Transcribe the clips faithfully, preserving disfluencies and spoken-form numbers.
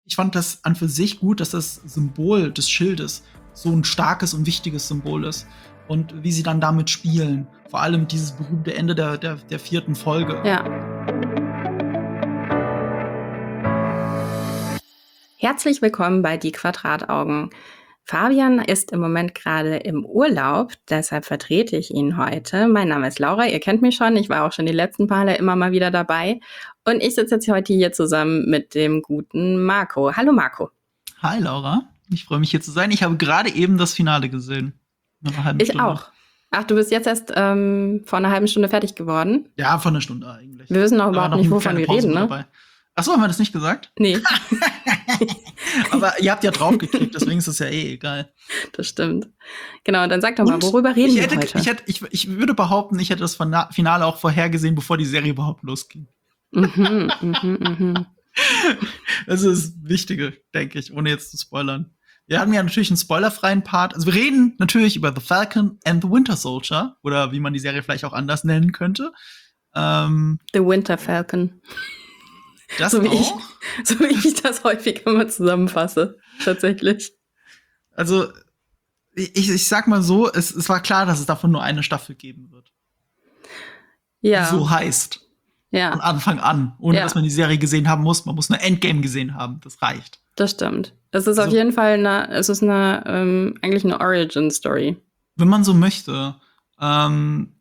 ich fand das an für sich gut, dass das Symbol des Schildes so ein starkes und wichtiges Symbol ist. Und wie sie dann damit spielen. Vor allem dieses berühmte Ende der, der, der vierten Folge. Ja. Herzlich willkommen bei Die Quadrataugen. Fabian ist im Moment gerade im Urlaub, deshalb vertrete ich ihn heute. Mein Name ist Laura, ihr kennt mich schon, ich war auch schon die letzten Male immer mal wieder dabei. Und ich sitze jetzt heute hier zusammen mit dem guten Marco. Hallo Marco. Hi Laura, ich freue mich hier zu sein. Ich habe gerade eben das Finale gesehen. Nach einer halben Ich Stunde. auch. Ach, du bist jetzt erst ähm, vor einer halben Stunde fertig geworden? Ja, vor einer Stunde eigentlich. Wir wissen noch Da war überhaupt noch nicht, eine wovon kleine wir Pause reden, mit ne? dabei. Achso, haben wir das nicht gesagt? Nee, Aber ihr habt ja draufgeklickt, deswegen ist es ja eh egal. das stimmt. Genau, dann sag doch mal, Und worüber reden ich wir hätte, heute? Ich, hätte, ich, ich würde behaupten, ich hätte das Fina- Finale auch vorhergesehen, bevor die Serie überhaupt losging. Mhm, mhm, mhm. Das ist das Wichtige, denke ich, ohne jetzt zu spoilern. Wir hatten ja natürlich einen spoilerfreien Part. Also wir reden natürlich über The Falcon and the Winter Soldier. Oder wie man die Serie vielleicht auch anders nennen könnte. Ähm, The Winter Falcon. das So wie, ich, auch. so wie ich das häufig immer zusammenfasse, tatsächlich. Also, ich, ich sag mal so, es, es war klar, dass es davon nur eine Staffel geben wird. Ja, Die so heißt. Von ja, Anfang an. Ohne Ja. dass man die Serie gesehen haben muss. Man muss nur Endgame gesehen haben. Das reicht. das stimmt. Es ist auf Also- jeden Fall eine, es ist eine, ähm, eigentlich eine Origin-Story. Wenn man so möchte. Ähm,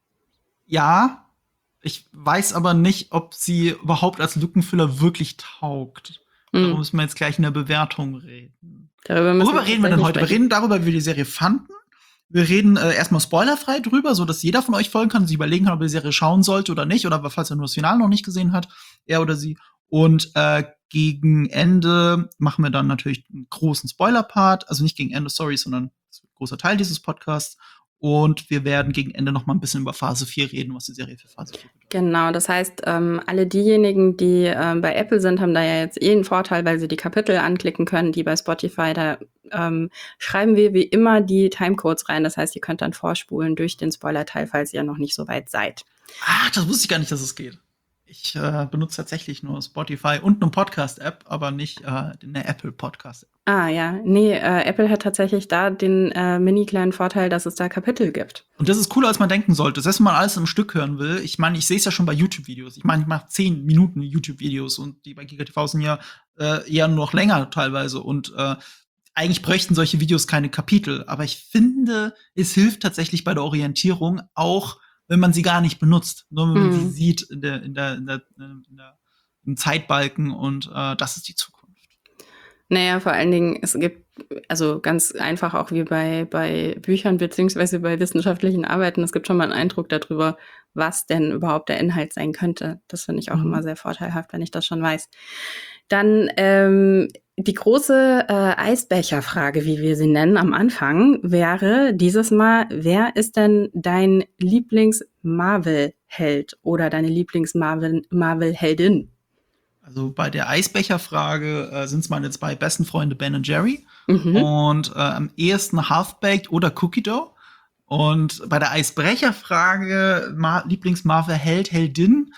ja. Ich weiß aber nicht, ob sie überhaupt als Lückenfüller wirklich taugt. Darüber Hm. müssen wir jetzt gleich in der Bewertung reden. Darüber müssen Worüber reden wir denn tatsächlich heute? Wir sprechen. reden darüber, wie wir die Serie fanden. Wir reden äh, erstmal spoilerfrei drüber, so dass jeder von euch folgen kann und sich überlegen kann, ob er die Serie schauen sollte oder nicht. Oder falls er nur das Finale noch nicht gesehen hat, er oder sie. Und äh, gegen Ende machen wir dann natürlich einen großen Spoiler-Part. Also nicht gegen Ende, sorry, sondern das wird ein großer Teil dieses Podcasts. Und wir werden gegen Ende noch mal ein bisschen über Phase vier reden, was die Serie für Phase vier bedeutet. Genau, das heißt, ähm, alle diejenigen, die ähm, bei Apple sind, haben da ja jetzt eh einen Vorteil, weil sie die Kapitel anklicken können, die bei Spotify, da ähm, schreiben wir wie immer die Timecodes rein. Das heißt, ihr könnt dann vorspulen durch den Spoiler-Teil, falls ihr noch nicht so weit seid. Ah, das wusste ich gar nicht, dass es geht. Ich äh, benutze tatsächlich nur Spotify und eine Podcast-App, aber nicht äh, eine Apple-Podcast-App. Ah ja, nee, äh, Apple hat tatsächlich da den äh, mini kleinen Vorteil, dass es da Kapitel gibt. Und das ist cooler, als man denken sollte. Selbst wenn man alles im Stück hören will. Ich meine, ich sehe es ja schon bei YouTube-Videos. Ich meine, ich mache zehn Minuten YouTube-Videos und die bei GigaTV sind ja äh, eher nur noch länger teilweise. Und äh, eigentlich bräuchten solche Videos keine Kapitel. Aber ich finde, es hilft tatsächlich bei der Orientierung, auch wenn man sie gar nicht benutzt. Nur wenn man Mhm. sie sieht in der, in der, in der, in der im Zeitbalken. Und äh, das ist die Zukunft. Naja, vor allen Dingen, es gibt, also ganz einfach auch wie bei, bei Büchern beziehungsweise bei wissenschaftlichen Arbeiten, es gibt schon mal einen Eindruck darüber, was denn überhaupt der Inhalt sein könnte. Das finde ich auch Mhm. immer sehr vorteilhaft, wenn ich das schon weiß. Dann ähm, die große äh, Eisbecherfrage, wie wir sie nennen am Anfang, wäre dieses Mal, wer ist denn dein Lieblings-Marvel-Held oder deine Lieblings-Marvel-Heldin? Also bei der Eisbecherfrage äh, sind es meine zwei besten Freunde Ben und Jerry. Mhm. Und äh, am ehesten Half-Baked oder Cookie Dough. Und bei der Eisbrecherfrage, Ma Lieblings-Marvel-Held, Heldin,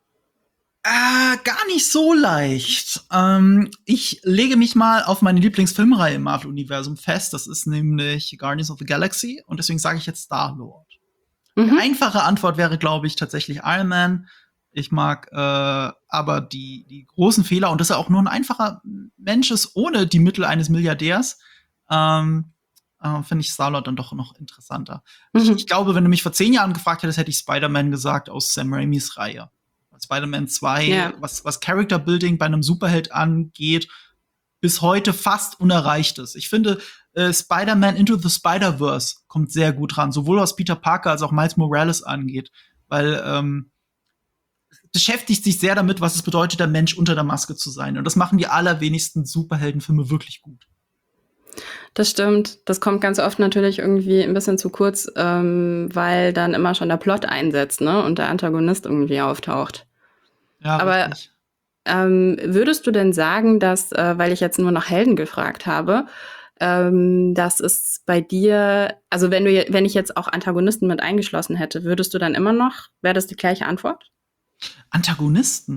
äh, gar nicht so leicht. Ähm, ich lege mich mal auf meine Lieblingsfilmreihe im Marvel-Universum fest. Das ist nämlich Guardians of the Galaxy. Und deswegen sage ich jetzt Star-Lord. Mhm. Die einfache Antwort wäre, glaube ich, tatsächlich Iron Man. Ich mag äh, aber die, die großen Fehler, und dass er auch nur ein einfacher Mensch ist, ohne die Mittel eines Milliardärs, ähm, äh, finde ich Star-Lord dann doch noch interessanter. Mhm. Ich, ich glaube, wenn du mich vor zehn Jahren gefragt hättest, hätte ich Spider-Man gesagt aus Sam Raimis Reihe. Spider-Man zwei, Ja. was, was Character-Building bei einem Superheld angeht, bis heute fast unerreicht ist. Ich finde, äh, Spider-Man Into the Spider-Verse kommt sehr gut ran, sowohl was Peter Parker als auch Miles Morales angeht, weil ähm, beschäftigt sich sehr damit, was es bedeutet, der Mensch unter der Maske zu sein. Und das machen die allerwenigsten Superheldenfilme wirklich gut. Das stimmt. Das kommt ganz oft natürlich irgendwie ein bisschen zu kurz, ähm, weil dann immer schon der Plot einsetzt, ne? Und der Antagonist irgendwie auftaucht. Ja, Aber richtig. ähm, würdest du denn sagen, dass, äh, weil ich jetzt nur nach Helden gefragt habe, ähm, dass es bei dir, also wenn du, je- wenn ich jetzt auch Antagonisten mit eingeschlossen hätte, würdest du dann immer noch, wäre das die gleiche Antwort? Antagonisten.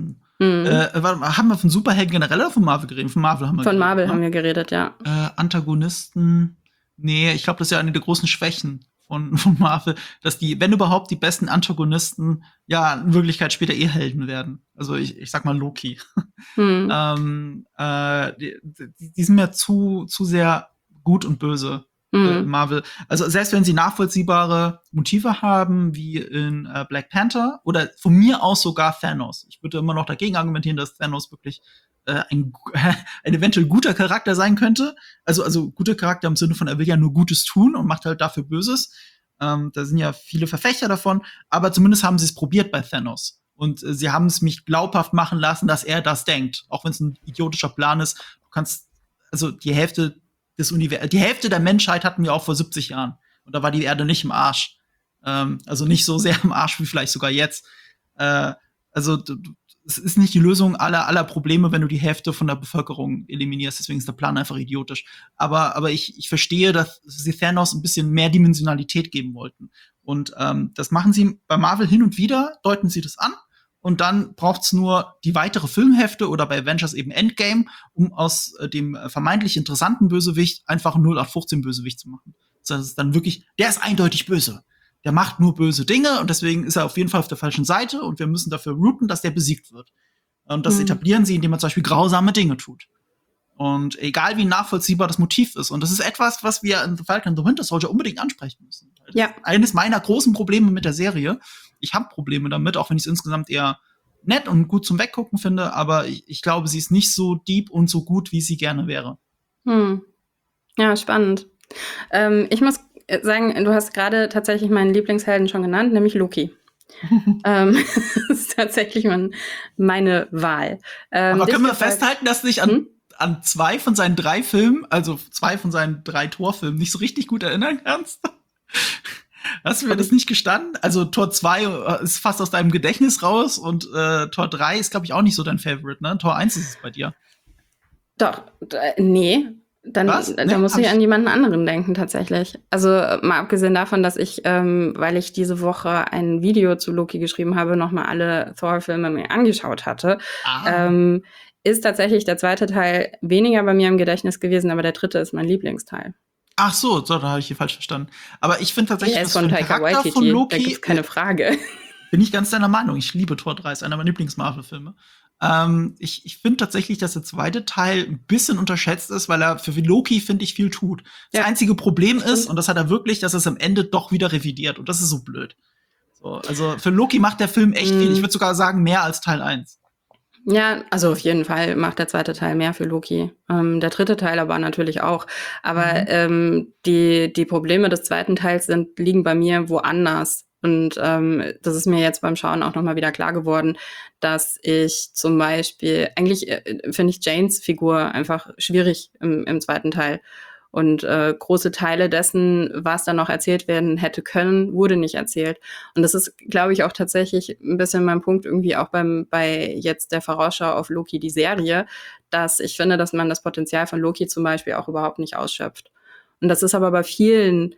Mhm. Äh, warte mal, haben wir von Superhelden generell oder von Marvel geredet? Von Marvel haben wir Von geredet, Marvel ne? haben wir geredet, ja. Äh, Antagonisten. Nee, ich glaube, das ist ja eine der großen Schwächen von, von Marvel, dass die, wenn überhaupt, die besten Antagonisten ja in Wirklichkeit später eh Helden werden. Also ich, ich sag mal Loki. Mhm. ähm, äh, die, die die sind mir zu, zu sehr gut und böse. Äh, Mhm. Marvel. Also selbst wenn sie nachvollziehbare Motive haben, wie in äh, Black Panther oder von mir aus sogar Thanos. Ich würde immer noch dagegen argumentieren, dass Thanos wirklich äh, ein, ein eventuell guter Charakter sein könnte. Also, also guter Charakter im Sinne von, er will ja nur Gutes tun und macht halt dafür Böses. Ähm, da sind ja viele Verfechter davon, aber zumindest haben sie es probiert bei Thanos. Und äh, sie haben es mich glaubhaft machen lassen, dass er das denkt. Auch wenn es ein idiotischer Plan ist. Du kannst, also die Hälfte des Univers die Hälfte der Menschheit hatten wir auch vor siebzig Jahren. Und da war die Erde nicht im Arsch. Ähm, also nicht so sehr im Arsch wie vielleicht sogar jetzt. Äh, also du, du, es ist nicht die Lösung aller, aller Probleme, wenn du die Hälfte von der Bevölkerung eliminierst. Deswegen ist der Plan einfach idiotisch. Aber, aber ich, ich verstehe, dass sie Thanos ein bisschen mehr Dimensionalität geben wollten. Und ähm, das machen sie bei Marvel hin und wieder, deuten sie das an. Und dann braucht's nur die weitere Filmhefte oder bei Avengers eben Endgame, um aus äh, dem äh, vermeintlich interessanten Bösewicht einfach einen null acht fünfzehn Bösewicht zu machen. Das ist dann wirklich, der ist eindeutig böse. Der macht nur böse Dinge und deswegen ist er auf jeden Fall auf der falschen Seite und wir müssen dafür routen, dass der besiegt wird. Und das Mhm. etablieren sie, indem man zum Beispiel grausame Dinge tut. Und egal wie nachvollziehbar das Motiv ist. Und das ist etwas, was wir in The Falcon and the Winter Soldier unbedingt ansprechen müssen. Das Ja. ist eines meiner großen Probleme mit der Serie. Ich habe Probleme damit, auch wenn ich es insgesamt eher nett und gut zum Weggucken finde, aber ich, ich glaube, sie ist nicht so deep und so gut, wie sie gerne wäre. Hm. Ja, spannend. Ähm, ich muss sagen, du hast gerade tatsächlich meinen Lieblingshelden schon genannt, nämlich Loki. ähm, das ist tatsächlich mein, meine Wahl. Ähm, aber dich können wir gefällt- festhalten, dass du dich an, Hm? an zwei von seinen drei Filmen, also zwei von seinen drei Torfilmen, nicht so richtig gut erinnern kannst? Hast du mir Hab das ich- nicht gestanden? Also Tor zwei ist fast aus deinem Gedächtnis raus und äh, Tor drei ist, glaube ich, auch nicht so dein Favorite, ne? Tor eins ist es bei dir. Doch, d- nee. Dann, Was? da Nee, muss hab ich ich- an jemanden anderen denken, tatsächlich. Also, äh, mal abgesehen davon, dass ich, ähm, weil ich diese Woche ein Video zu Loki geschrieben habe, nochmal alle Thor-Filme mir angeschaut hatte, Ah. ähm, ist tatsächlich der zweite Teil weniger bei mir im Gedächtnis gewesen, aber der dritte ist mein Lieblingsteil. Ach so, so, da habe ich hier falsch verstanden. Aber ich finde tatsächlich, Er was ist für von den Taika Charakter Waititi, von da Loki gibt's keine Frage. bin ich ganz deiner Meinung. Ich liebe Tor drei, ist einer meiner Lieblings-Marvel-Filme. Ähm, ich ich finde tatsächlich, dass der zweite Teil ein bisschen unterschätzt ist, weil er für Loki, finde ich, viel tut. Das Ja. einzige Problem ist, Stimmt. und das hat er wirklich, dass er es am Ende doch wieder revidiert. Und das ist so blöd. So, also für Loki macht der Film echt Mm. viel. Ich würde sogar sagen, mehr als Teil eins. Ja, also auf jeden Fall macht der zweite Teil mehr für Loki. Ähm, der dritte Teil aber natürlich auch. Aber Mhm. ähm, die, die Probleme des zweiten Teils sind, liegen bei mir woanders. Und ähm, das ist mir jetzt beim Schauen auch nochmal wieder klar geworden, dass ich zum Beispiel, eigentlich äh, finde ich Janes Figur einfach schwierig im, im zweiten Teil. Und äh, große Teile dessen, was dann noch erzählt werden hätte können, wurde nicht erzählt. Und das ist, glaube ich, auch tatsächlich ein bisschen mein Punkt irgendwie auch beim bei jetzt der Vorausschau auf Loki, die Serie, dass ich finde, dass man das Potenzial von Loki zum Beispiel auch überhaupt nicht ausschöpft. Und das ist aber bei vielen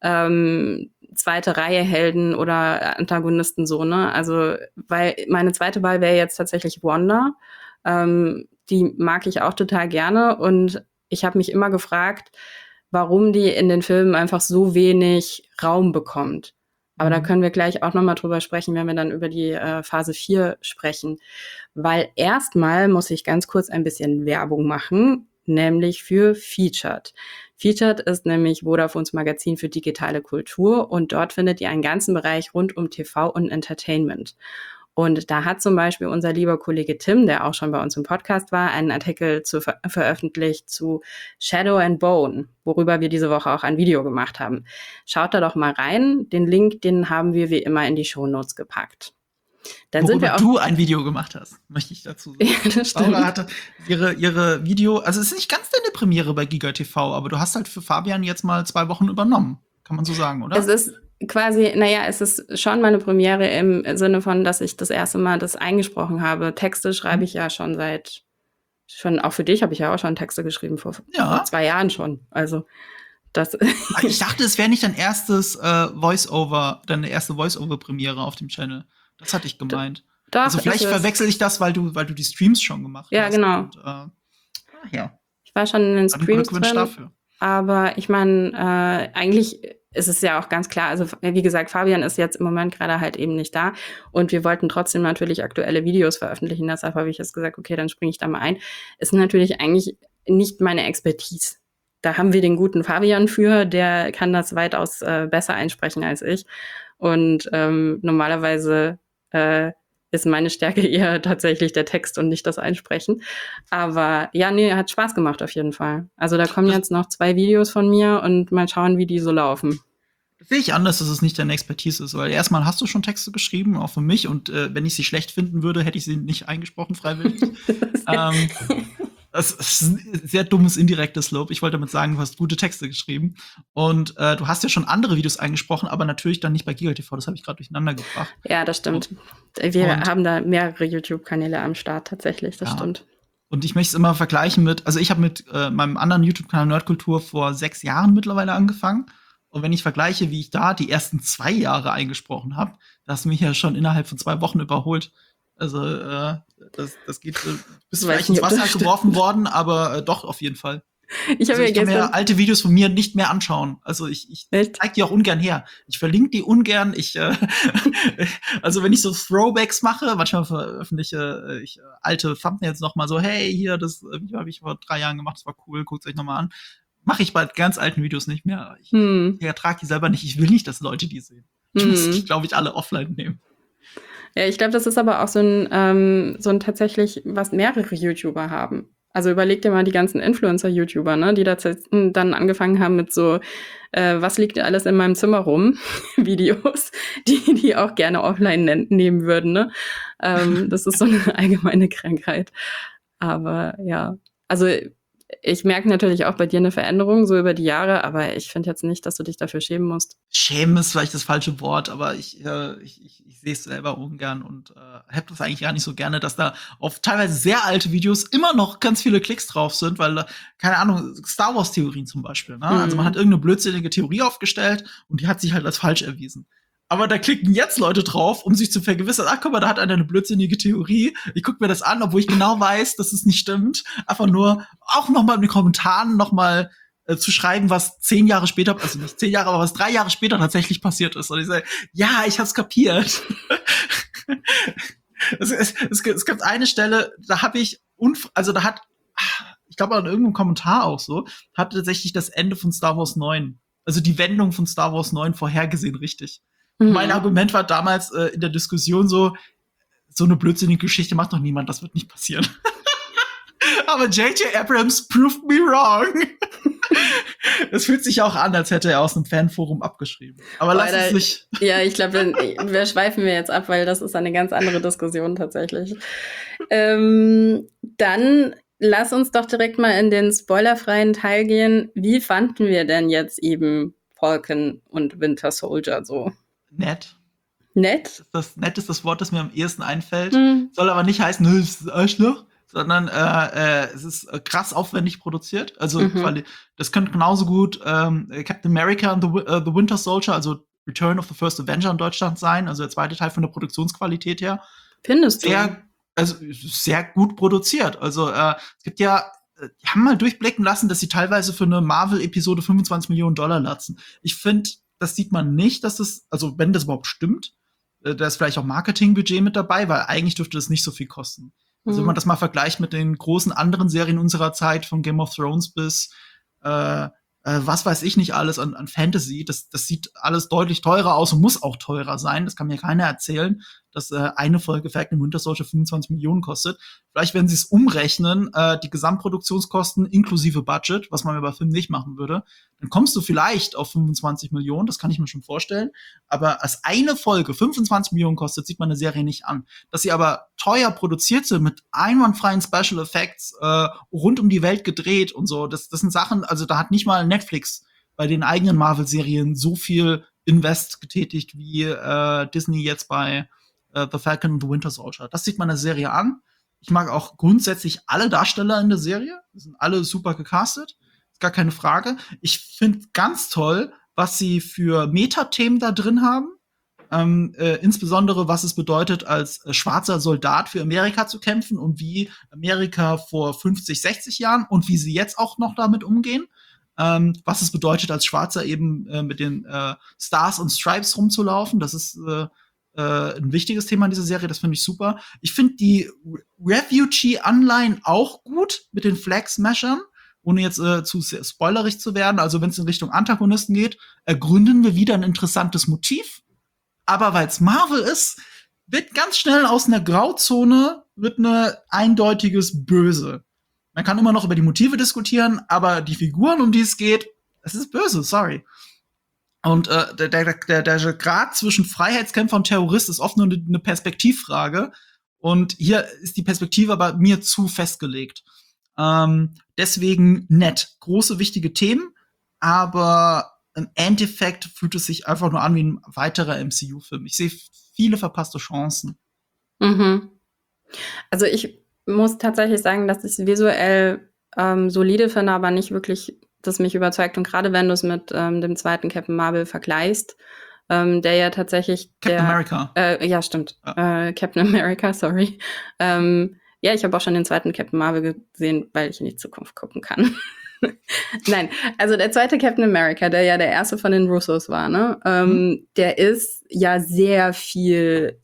ähm, zweite Reihe Helden oder Antagonisten so, ne? Also, weil meine zweite Wahl wäre jetzt tatsächlich Wanda. Ähm, die mag ich auch total gerne und ich habe mich immer gefragt, warum die in den Filmen einfach so wenig Raum bekommt. Aber Mhm. da können wir gleich auch noch mal drüber sprechen, wenn wir dann über die äh, Phase vier sprechen. Weil erstmal muss ich ganz kurz ein bisschen Werbung machen, nämlich für Featured. Featured ist nämlich Vodafones Magazin für digitale Kultur und dort findet ihr einen ganzen Bereich rund um T V und Entertainment. Und da hat zum Beispiel unser lieber Kollege Tim, der auch schon bei uns im Podcast war, einen Artikel zu ver- veröffentlicht zu Shadow and Bone, worüber wir diese Woche auch ein Video gemacht haben. Schaut da doch mal rein. Den Link, den haben wir wie immer in die Shownotes gepackt. Dann sind Worüber wir auch du ein Video gemacht hast, möchte ich dazu sagen. Ja, das stimmt. Laura hatte ihre, ihre Video, also es ist nicht ganz deine Premiere bei Giga T V, aber du hast halt für Fabian jetzt mal zwei Wochen übernommen. Kann man so sagen, oder? Es ist quasi, naja, es ist schon meine Premiere im Sinne von, dass ich das erste Mal das eingesprochen habe. Texte schreibe ich ja schon seit, schon auch für dich habe ich ja auch schon Texte geschrieben, vor, Ja. vor zwei Jahren schon. Also das Ich dachte, es wäre nicht dein erstes äh, Voice-Over, deine erste Voice-Over-Premiere auf dem Channel. Das hatte ich gemeint. Doch, Also vielleicht ist es. verwechsel ich das, weil du, weil du die Streams schon gemacht Ja, hast. genau. Und, äh, ah, ja. Ich war schon in den Dann Streams Glückwunsch drin, dafür. aber ich meine, äh, eigentlich ist es ja auch ganz klar, also wie gesagt, Fabian ist jetzt im Moment gerade halt eben nicht da und wir wollten trotzdem natürlich aktuelle Videos veröffentlichen, deshalb habe ich jetzt gesagt, okay, dann springe ich da mal ein. Ist natürlich eigentlich nicht meine Expertise. Da haben wir den guten Fabian für, der kann das weitaus äh, besser einsprechen als ich und ähm, normalerweise äh, ist meine Stärke eher tatsächlich der Text und nicht das Einsprechen. Aber ja, nee, hat Spaß gemacht auf jeden Fall. Also da kommen Das- jetzt noch zwei Videos von mir und mal schauen, wie die so laufen. Das sehe ich anders, dass es nicht deine Expertise ist, weil erstmal hast du schon Texte geschrieben, auch für mich, und äh, wenn ich sie schlecht finden würde, hätte ich sie nicht eingesprochen, freiwillig. ähm, Das ist ein sehr dummes, indirektes Lob. Ich wollte damit sagen, du hast gute Texte geschrieben. Und äh, du hast ja schon andere Videos eingesprochen, aber natürlich dann nicht bei GigaTV. Das habe ich gerade durcheinander gebracht. Ja, das stimmt. Wir Und- haben da mehrere YouTube-Kanäle am Start tatsächlich, das Ja. stimmt. Und ich möchte es immer vergleichen mit, also ich habe mit äh, meinem anderen YouTube-Kanal Nerdkultur vor sechs Jahren mittlerweile angefangen. Und wenn ich vergleiche, wie ich da die ersten zwei Jahre eingesprochen habe, da hast du mich ja schon innerhalb von zwei Wochen überholt. Also äh, das, das geht, äh, bist Weiß vielleicht nicht, ins ob das Wasser stimmt. geworfen worden, aber äh, doch, auf jeden Fall. Ich habe Also ja ich kann gestern. mir alte Videos von mir nicht mehr anschauen. Also ich, ich Echt? zeig die auch ungern her. Ich verlinke die ungern. Ich, äh, also wenn ich so Throwbacks mache, manchmal veröffentliche äh, ich äh, alte Thumbnails noch mal so, hey, hier, das äh, Video habe ich vor drei Jahren gemacht, das war cool, guckt euch noch mal an. Mache ich bei ganz alten Videos nicht mehr. Ich, Hm. ich ertrage die selber nicht. Ich will nicht, dass Leute die sehen. Ich Hm. muss die, glaube ich, alle offline nehmen. Ja, ich glaube, das ist aber auch so ein, ähm, so ein tatsächlich, was mehrere YouTuber haben. Also überleg dir mal die ganzen Influencer-YouTuber, ne, die da z- dann angefangen haben mit so, äh, was liegt alles in meinem Zimmer rum, Videos, die die auch gerne offline nen- nehmen würden, ne. Ähm, das ist so eine allgemeine Krankheit. Aber ja, also ich merke natürlich auch bei dir eine Veränderung so über die Jahre, aber ich finde jetzt nicht, dass du dich dafür schämen musst. Schämen ist vielleicht das falsche Wort, aber ich, äh, ich, ich, ich sehe es selber ungern und äh, habe das eigentlich gar nicht so gerne, dass da auf teilweise sehr alte Videos immer noch ganz viele Klicks drauf sind, weil, äh, keine Ahnung, Star Wars-Theorien zum Beispiel. Ne? Mhm. Also man hat irgendeine blödsinnige Theorie aufgestellt und die hat sich halt als falsch erwiesen. Aber da klicken jetzt Leute drauf, um sich zu vergewissern, ach guck mal, da hat einer eine blödsinnige Theorie. Ich gucke mir das an, obwohl ich genau weiß, dass es nicht stimmt. Einfach nur auch noch mal in den Kommentaren noch mal äh, zu schreiben, was zehn Jahre später, also nicht zehn Jahre, aber was drei Jahre später tatsächlich passiert ist. Und ich sage, ja, ich hab's kapiert. es, es, es, es gibt eine Stelle, da habe ich, unf also da hat, ich glaube an irgendeinem Kommentar auch so, hat tatsächlich das Ende von Star Wars neun, also die Wendung von Star Wars neun vorhergesehen, richtig. Mhm. Mein Argument war damals äh, in der Diskussion so, so eine blödsinnige Geschichte macht doch niemand, das wird nicht passieren. Aber J J Abrams proved me wrong. Es fühlt sich auch an, als hätte er aus einem Fanforum abgeschrieben. Aber lass Alter, es nicht. Ja, ich glaube, wir schweifen wir jetzt ab, weil das ist eine ganz andere Diskussion tatsächlich. Ähm, dann lass uns doch direkt mal in den spoilerfreien Teil gehen. Wie fanden wir denn jetzt eben Falcon und Winter Soldier so? Nett. Nett? Das nett ist das Wort, das mir am ehesten einfällt. Hm. Soll aber nicht heißen, nö, es ist Arschloch, sondern äh, äh, es ist äh, krass aufwendig produziert. Also Mhm. quali- das könnte genauso gut ähm, Captain America and the, Wi- äh, the Winter Soldier, also Return of the First Avenger in Deutschland sein, also der zweite Teil von der Produktionsqualität her. Findest du? Sehr, also sehr gut produziert. Also äh, es gibt ja, äh, die haben mal durchblicken lassen, dass sie teilweise für eine Marvel-Episode fünfundzwanzig Millionen Dollar latzen. Ich finde, das sieht man nicht, dass das, also wenn das überhaupt stimmt, äh, da ist vielleicht auch Marketingbudget mit dabei, weil eigentlich dürfte das nicht so viel kosten. Also wenn Mhm. man das mal vergleicht mit den großen anderen Serien unserer Zeit, von Game of Thrones bis äh, äh, was weiß ich nicht alles an, an Fantasy, das, das sieht alles deutlich teurer aus und muss auch teurer sein. Das kann mir keiner erzählen, dass äh, eine Folge Falcon and Winter Soldier fünfundzwanzig Millionen kostet. Vielleicht, wenn sie es umrechnen, äh, die Gesamtproduktionskosten inklusive Budget, was man bei Film nicht machen würde, dann kommst du vielleicht auf fünfundzwanzig Millionen, das kann ich mir schon vorstellen. Aber als eine Folge fünfundzwanzig Millionen kostet, sieht man eine Serie nicht an. Dass sie aber teuer produziert sind, mit einwandfreien Special Effects, äh, rund um die Welt gedreht und so, das, das sind Sachen, also da hat nicht mal Netflix bei den eigenen Marvel-Serien so viel Invest getätigt, wie äh, Disney jetzt bei äh, The Falcon and the Winter Soldier. Das sieht man in der Serie an. Ich mag auch grundsätzlich alle Darsteller in der Serie. Die sind alle super gecastet. Ist gar keine Frage. Ich finde ganz toll, was sie für Metathemen da drin haben. ähm, äh, insbesondere was es bedeutet, als äh, schwarzer Soldat für Amerika zu kämpfen und wie Amerika vor fünfzig, sechzig Jahren und wie sie jetzt auch noch damit umgehen. Ähm, was es bedeutet, als Schwarzer eben äh, mit den äh, Stars und Stripes rumzulaufen. Das ist äh, äh, ein wichtiges Thema in dieser Serie, das finde ich super. Ich finde die Refugee-Anleihen auch gut mit den Flag-Smashern, ohne jetzt äh, zu spoilerig zu werden. Also wenn es in Richtung Antagonisten geht, ergründen wir wieder ein interessantes Motiv. Aber weil es Marvel ist, wird ganz schnell aus einer Grauzone wird eine eindeutiges Böse. Man kann immer noch über die Motive diskutieren, aber die Figuren, um die es geht, es ist böse, sorry. Und äh, der, der, der, der Grad zwischen Freiheitskämpfer und Terrorist ist oft nur eine Perspektivfrage. Und hier ist die Perspektive aber mir zu festgelegt. Ähm, deswegen nett. Große, wichtige Themen, aber im Endeffekt fühlt es sich einfach nur an wie ein weiterer M C U-Film. Ich sehe viele verpasste Chancen. Mhm. Also ich muss tatsächlich sagen, dass ich es visuell ähm, solide finde, aber nicht wirklich, das mich überzeugt. Und gerade wenn du es mit ähm, dem zweiten Captain Marvel vergleichst, ähm, der ja tatsächlich Captain der, America. Äh, ja, stimmt. Ja. Äh, Captain America, sorry. Ähm, ja, ich habe auch schon den zweiten Captain Marvel gesehen, weil ich in die Zukunft gucken kann. Nein, also der zweite Captain America, der ja der erste von den Russos war, ne? Ähm, hm. Der ist ja sehr viel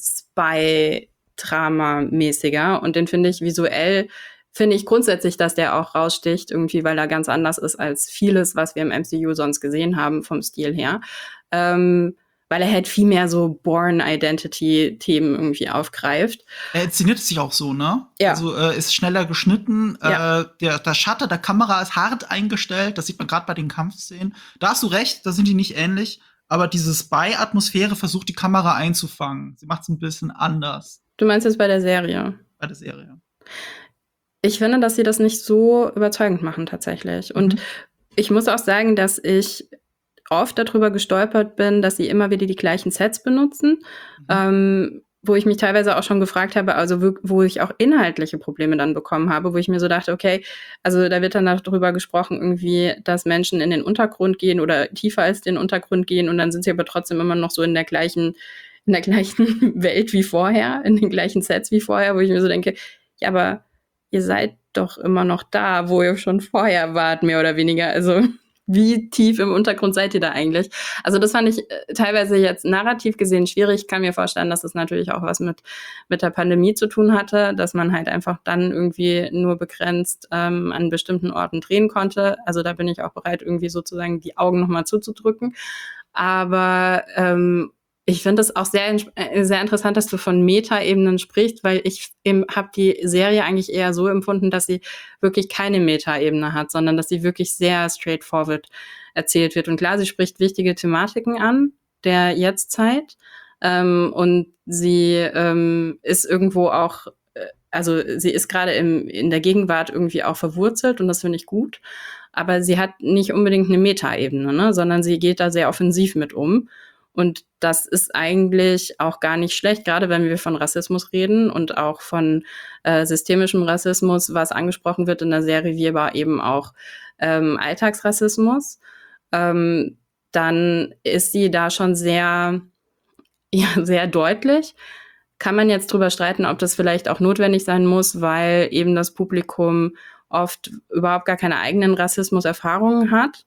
Spy-Drama-mäßiger und den finde ich visuell, finde ich grundsätzlich, dass der auch raussticht, irgendwie, weil er ganz anders ist als vieles, was wir im M C U sonst gesehen haben, vom Stil her. Ähm, weil er halt viel mehr so Born-Identity-Themen irgendwie aufgreift. Er inszeniert sich auch so, ne? Ja. Also äh, ist schneller geschnitten, ja. äh, der, der Shutter der Kamera ist hart eingestellt, das sieht man gerade bei den Kampfszenen. Da hast du recht, da sind die nicht ähnlich, aber diese Spy-Atmosphäre versucht die Kamera einzufangen. Sie macht es ein bisschen anders. Du meinst jetzt bei der Serie? Bei der Serie. Ich finde, dass sie das nicht so überzeugend machen tatsächlich. Und mhm. ich muss auch sagen, dass ich oft darüber gestolpert bin, dass sie immer wieder die gleichen Sets benutzen, mhm. ähm, wo ich mich teilweise auch schon gefragt habe, also wo, wo ich auch inhaltliche Probleme dann bekommen habe, wo ich mir so dachte, okay, also da wird dann darüber gesprochen irgendwie, dass Menschen in den Untergrund gehen oder tiefer als den Untergrund gehen und dann sind sie aber trotzdem immer noch so in der gleichen, in der gleichen Welt wie vorher, in den gleichen Sets wie vorher, wo ich mir so denke, ja, aber ihr seid doch immer noch da, wo ihr schon vorher wart, mehr oder weniger, also wie tief im Untergrund seid ihr da eigentlich? Also das fand ich äh, teilweise jetzt narrativ gesehen schwierig. Ich kann mir vorstellen, dass es natürlich auch was mit, mit der Pandemie zu tun hatte, dass man halt einfach dann irgendwie nur begrenzt ähm, an bestimmten Orten drehen konnte. Also da bin ich auch bereit, irgendwie sozusagen die Augen nochmal zuzudrücken. Aber ähm, ich finde es auch sehr, sehr interessant, dass du von Meta-Ebenen sprichst, weil ich habe die Serie eigentlich eher so empfunden, dass sie wirklich keine Meta-Ebene hat, sondern dass sie wirklich sehr straightforward erzählt wird. Und klar, sie spricht wichtige Thematiken an der Jetztzeit ähm, und sie ähm, ist irgendwo auch, also sie ist gerade im in der Gegenwart irgendwie auch verwurzelt und das finde ich gut. Aber sie hat nicht unbedingt eine Meta-Ebene, ne, sondern sie geht da sehr offensiv mit um. Und das ist eigentlich auch gar nicht schlecht, gerade wenn wir von Rassismus reden und auch von äh, systemischem Rassismus, was angesprochen wird in der Serie, wie aber eben auch ähm, Alltagsrassismus. Ähm, dann ist sie da schon sehr, ja, sehr deutlich. Kann man jetzt drüber streiten, ob das vielleicht auch notwendig sein muss, weil eben das Publikum oft überhaupt gar keine eigenen Rassismuserfahrungen hat.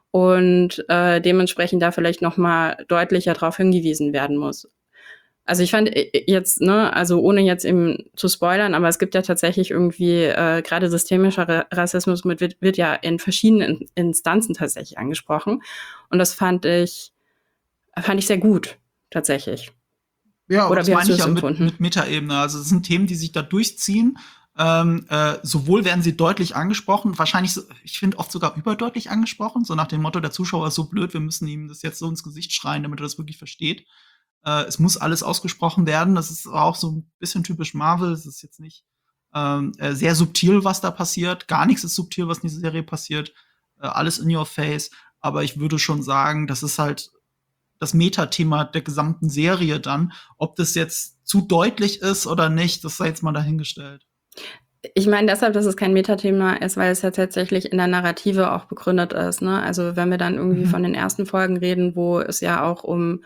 Und äh, dementsprechend da vielleicht noch mal deutlicher darauf hingewiesen werden muss. Also ich fand jetzt, ne, also ohne jetzt eben zu spoilern, aber es gibt ja tatsächlich irgendwie, äh, gerade systemischer Rassismus mit, wird, wird ja in verschiedenen Instanzen tatsächlich angesprochen. Und das fand ich, fand ich sehr gut, tatsächlich. Ja, aber Oder das meine ich ja mit, mit Metaebene. Also es sind Themen, die sich da durchziehen. Ähm, äh, sowohl werden sie deutlich angesprochen, wahrscheinlich, so, ich finde oft sogar überdeutlich angesprochen, so nach dem Motto, der Zuschauer ist so blöd, wir müssen ihm das jetzt so ins Gesicht schreien, damit er das wirklich versteht. Äh, es muss alles ausgesprochen werden, das ist auch so ein bisschen typisch Marvel, es ist jetzt nicht ähm, äh, sehr subtil, was da passiert, gar nichts ist subtil, was in dieser Serie passiert, äh, alles in your face, aber ich würde schon sagen, das ist halt das Metathema der gesamten Serie dann, ob das jetzt zu deutlich ist oder nicht, das sei jetzt mal dahingestellt. Ich meine deshalb, dass es kein Metathema ist, weil es ja tatsächlich in der Narrative auch begründet ist, ne? Also wenn wir dann irgendwie mhm. von den ersten Folgen reden, wo es ja auch um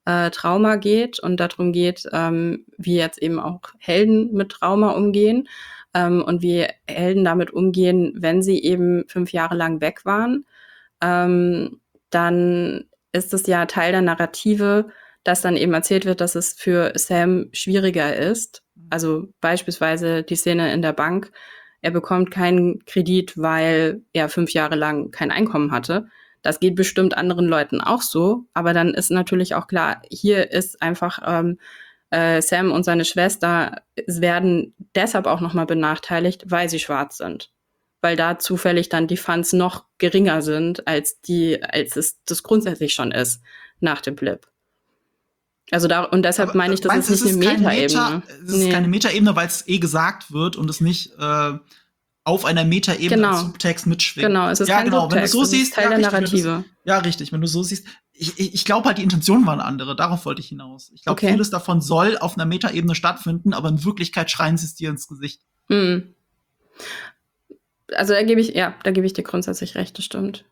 äh, Trauma geht und darum geht, ähm, wie jetzt eben auch Helden mit Trauma umgehen ähm, und wie Helden damit umgehen, wenn sie eben fünf Jahre lang weg waren. Ähm, dann ist es ja Teil der Narrative, dass dann eben erzählt wird, dass es für Sam schwieriger ist. Also beispielsweise die Szene in der Bank. Er bekommt keinen Kredit, weil er fünf Jahre lang kein Einkommen hatte. Das geht bestimmt anderen Leuten auch so. Aber dann ist natürlich auch klar, hier ist einfach ähm, äh, Sam und seine Schwester werden deshalb auch nochmal benachteiligt, weil sie schwarz sind. Weil da zufällig dann die Funds noch geringer sind, als die, als es das grundsätzlich schon ist nach dem Blip. Also da, und deshalb Aber, meine ich, das meinst, ist nicht eine Metaebene. Meta, es ist nee. keine Metaebene, weil es eh gesagt wird und es nicht äh, auf einer Metaebene genau. als Subtext mitschwingt. Genau, es ist ja, kein genau. Subtext, Wenn du so siehst, Teil ja, der richtig, Narrative. Ja, richtig. Wenn du so siehst, ich, ich, ich glaube halt, die Intentionen waren andere. Darauf wollte ich hinaus. Ich glaube, okay. vieles davon soll auf einer Metaebene stattfinden, aber in Wirklichkeit schreien sie es dir ins Gesicht. Hm. Also da gebe ich, ja, da gebe ich dir grundsätzlich recht, das stimmt.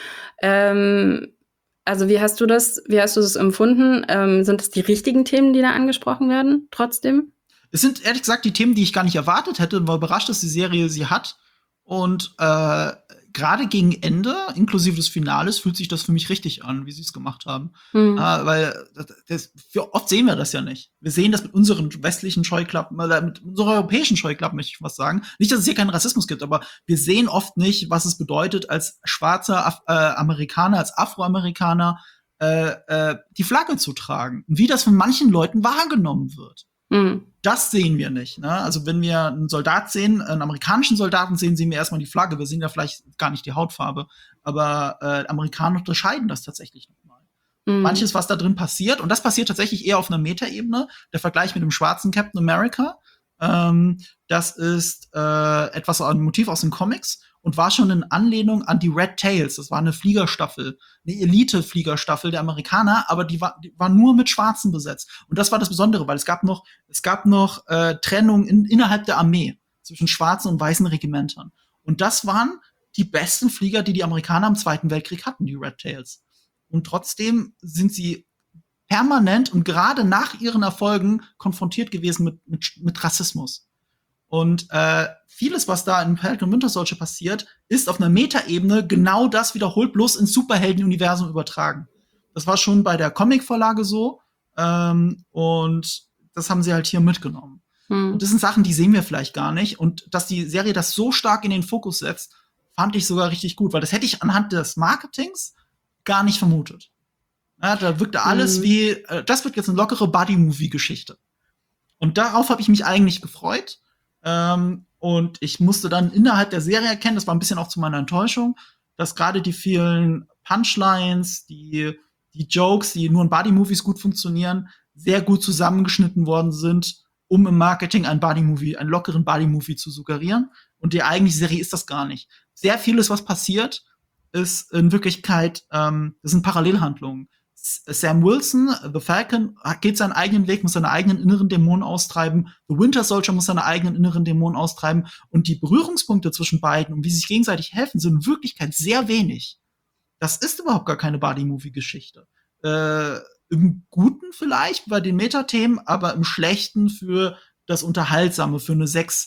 Ähm, also wie hast du das, wie hast du das empfunden? Ähm, sind es die richtigen Themen, die da angesprochen werden, trotzdem? Es sind ehrlich gesagt die Themen, die ich gar nicht erwartet hätte und war überrascht, dass die Serie sie hat. Und äh, gerade gegen Ende, inklusive des Finales, fühlt sich das für mich richtig an, wie sie es gemacht haben. Mhm. Äh, weil das, das, oft sehen wir das ja nicht. Wir sehen das mit unseren westlichen Scheuklappen, äh, mit unserer europäischen Scheuklappen, möchte ich was sagen. Nicht, dass es hier keinen Rassismus gibt, aber wir sehen oft nicht, was es bedeutet, als schwarzer Af- äh, Amerikaner, als Afroamerikaner äh, äh, die Flagge zu tragen. Und wie das von manchen Leuten wahrgenommen wird. Mhm. Das sehen wir nicht. Ne? Also wenn wir einen Soldat sehen, einen amerikanischen Soldaten sehen, sehen wir erstmal die Flagge. Wir sehen ja vielleicht gar nicht die Hautfarbe. Aber äh, Amerikaner unterscheiden das tatsächlich nochmal. Mhm. Manches, was da drin passiert, und das passiert tatsächlich eher auf einer Metaebene, der Vergleich mit dem schwarzen Captain America, ähm, das ist äh, etwas, ein Motiv aus den Comics und war schon in Anlehnung an die Red Tails. Das war eine Fliegerstaffel, eine Elite-Fliegerstaffel der Amerikaner, aber die war, die war nur mit Schwarzen besetzt. Und das war das Besondere, weil es gab noch, es gab noch äh, Trennung in, innerhalb der Armee zwischen schwarzen und weißen Regimentern. Und das waren die besten Flieger, die die Amerikaner im Zweiten Weltkrieg hatten, die Red Tails. Und trotzdem sind sie permanent und gerade nach ihren Erfolgen konfrontiert gewesen mit, mit, mit Rassismus. Und äh, vieles, was da in Falcon und Winter Soldier passiert, ist auf einer Metaebene genau das wiederholt, bloß ins Superhelden-Universum übertragen. Das war schon bei der Comic-Vorlage so. Ähm, und das haben sie halt hier mitgenommen. Hm. Und das sind Sachen, die sehen wir vielleicht gar nicht. Und dass die Serie das so stark in den Fokus setzt, fand ich sogar richtig gut. Weil das hätte ich anhand des Marketings gar nicht vermutet. Ja, da wirkte alles hm. wie, äh, das wird jetzt eine lockere Buddy-Movie-Geschichte. Und darauf habe ich mich eigentlich gefreut. Ähm, und ich musste dann innerhalb der Serie erkennen, das war ein bisschen auch zu meiner Enttäuschung, dass gerade die vielen Punchlines, die, die Jokes, die nur in Buddy-Movies gut funktionieren, sehr gut zusammengeschnitten worden sind, um im Marketing ein Buddy-Movie, einen lockeren Buddy-Movie zu suggerieren. Und die eigentliche Serie ist das gar nicht. Sehr vieles, was passiert, ist in Wirklichkeit, ähm, das sind Parallelhandlungen. Sam Wilson, The Falcon, geht seinen eigenen Weg, muss seine eigenen inneren Dämonen austreiben. The Winter Soldier muss seine eigenen inneren Dämonen austreiben. Und die Berührungspunkte zwischen beiden und wie sie sich gegenseitig helfen, sind in Wirklichkeit sehr wenig. Das ist überhaupt gar keine Buddy-Movie-Geschichte. Äh, im Guten vielleicht bei den Metathemen, aber im Schlechten für das Unterhaltsame, für eine sechs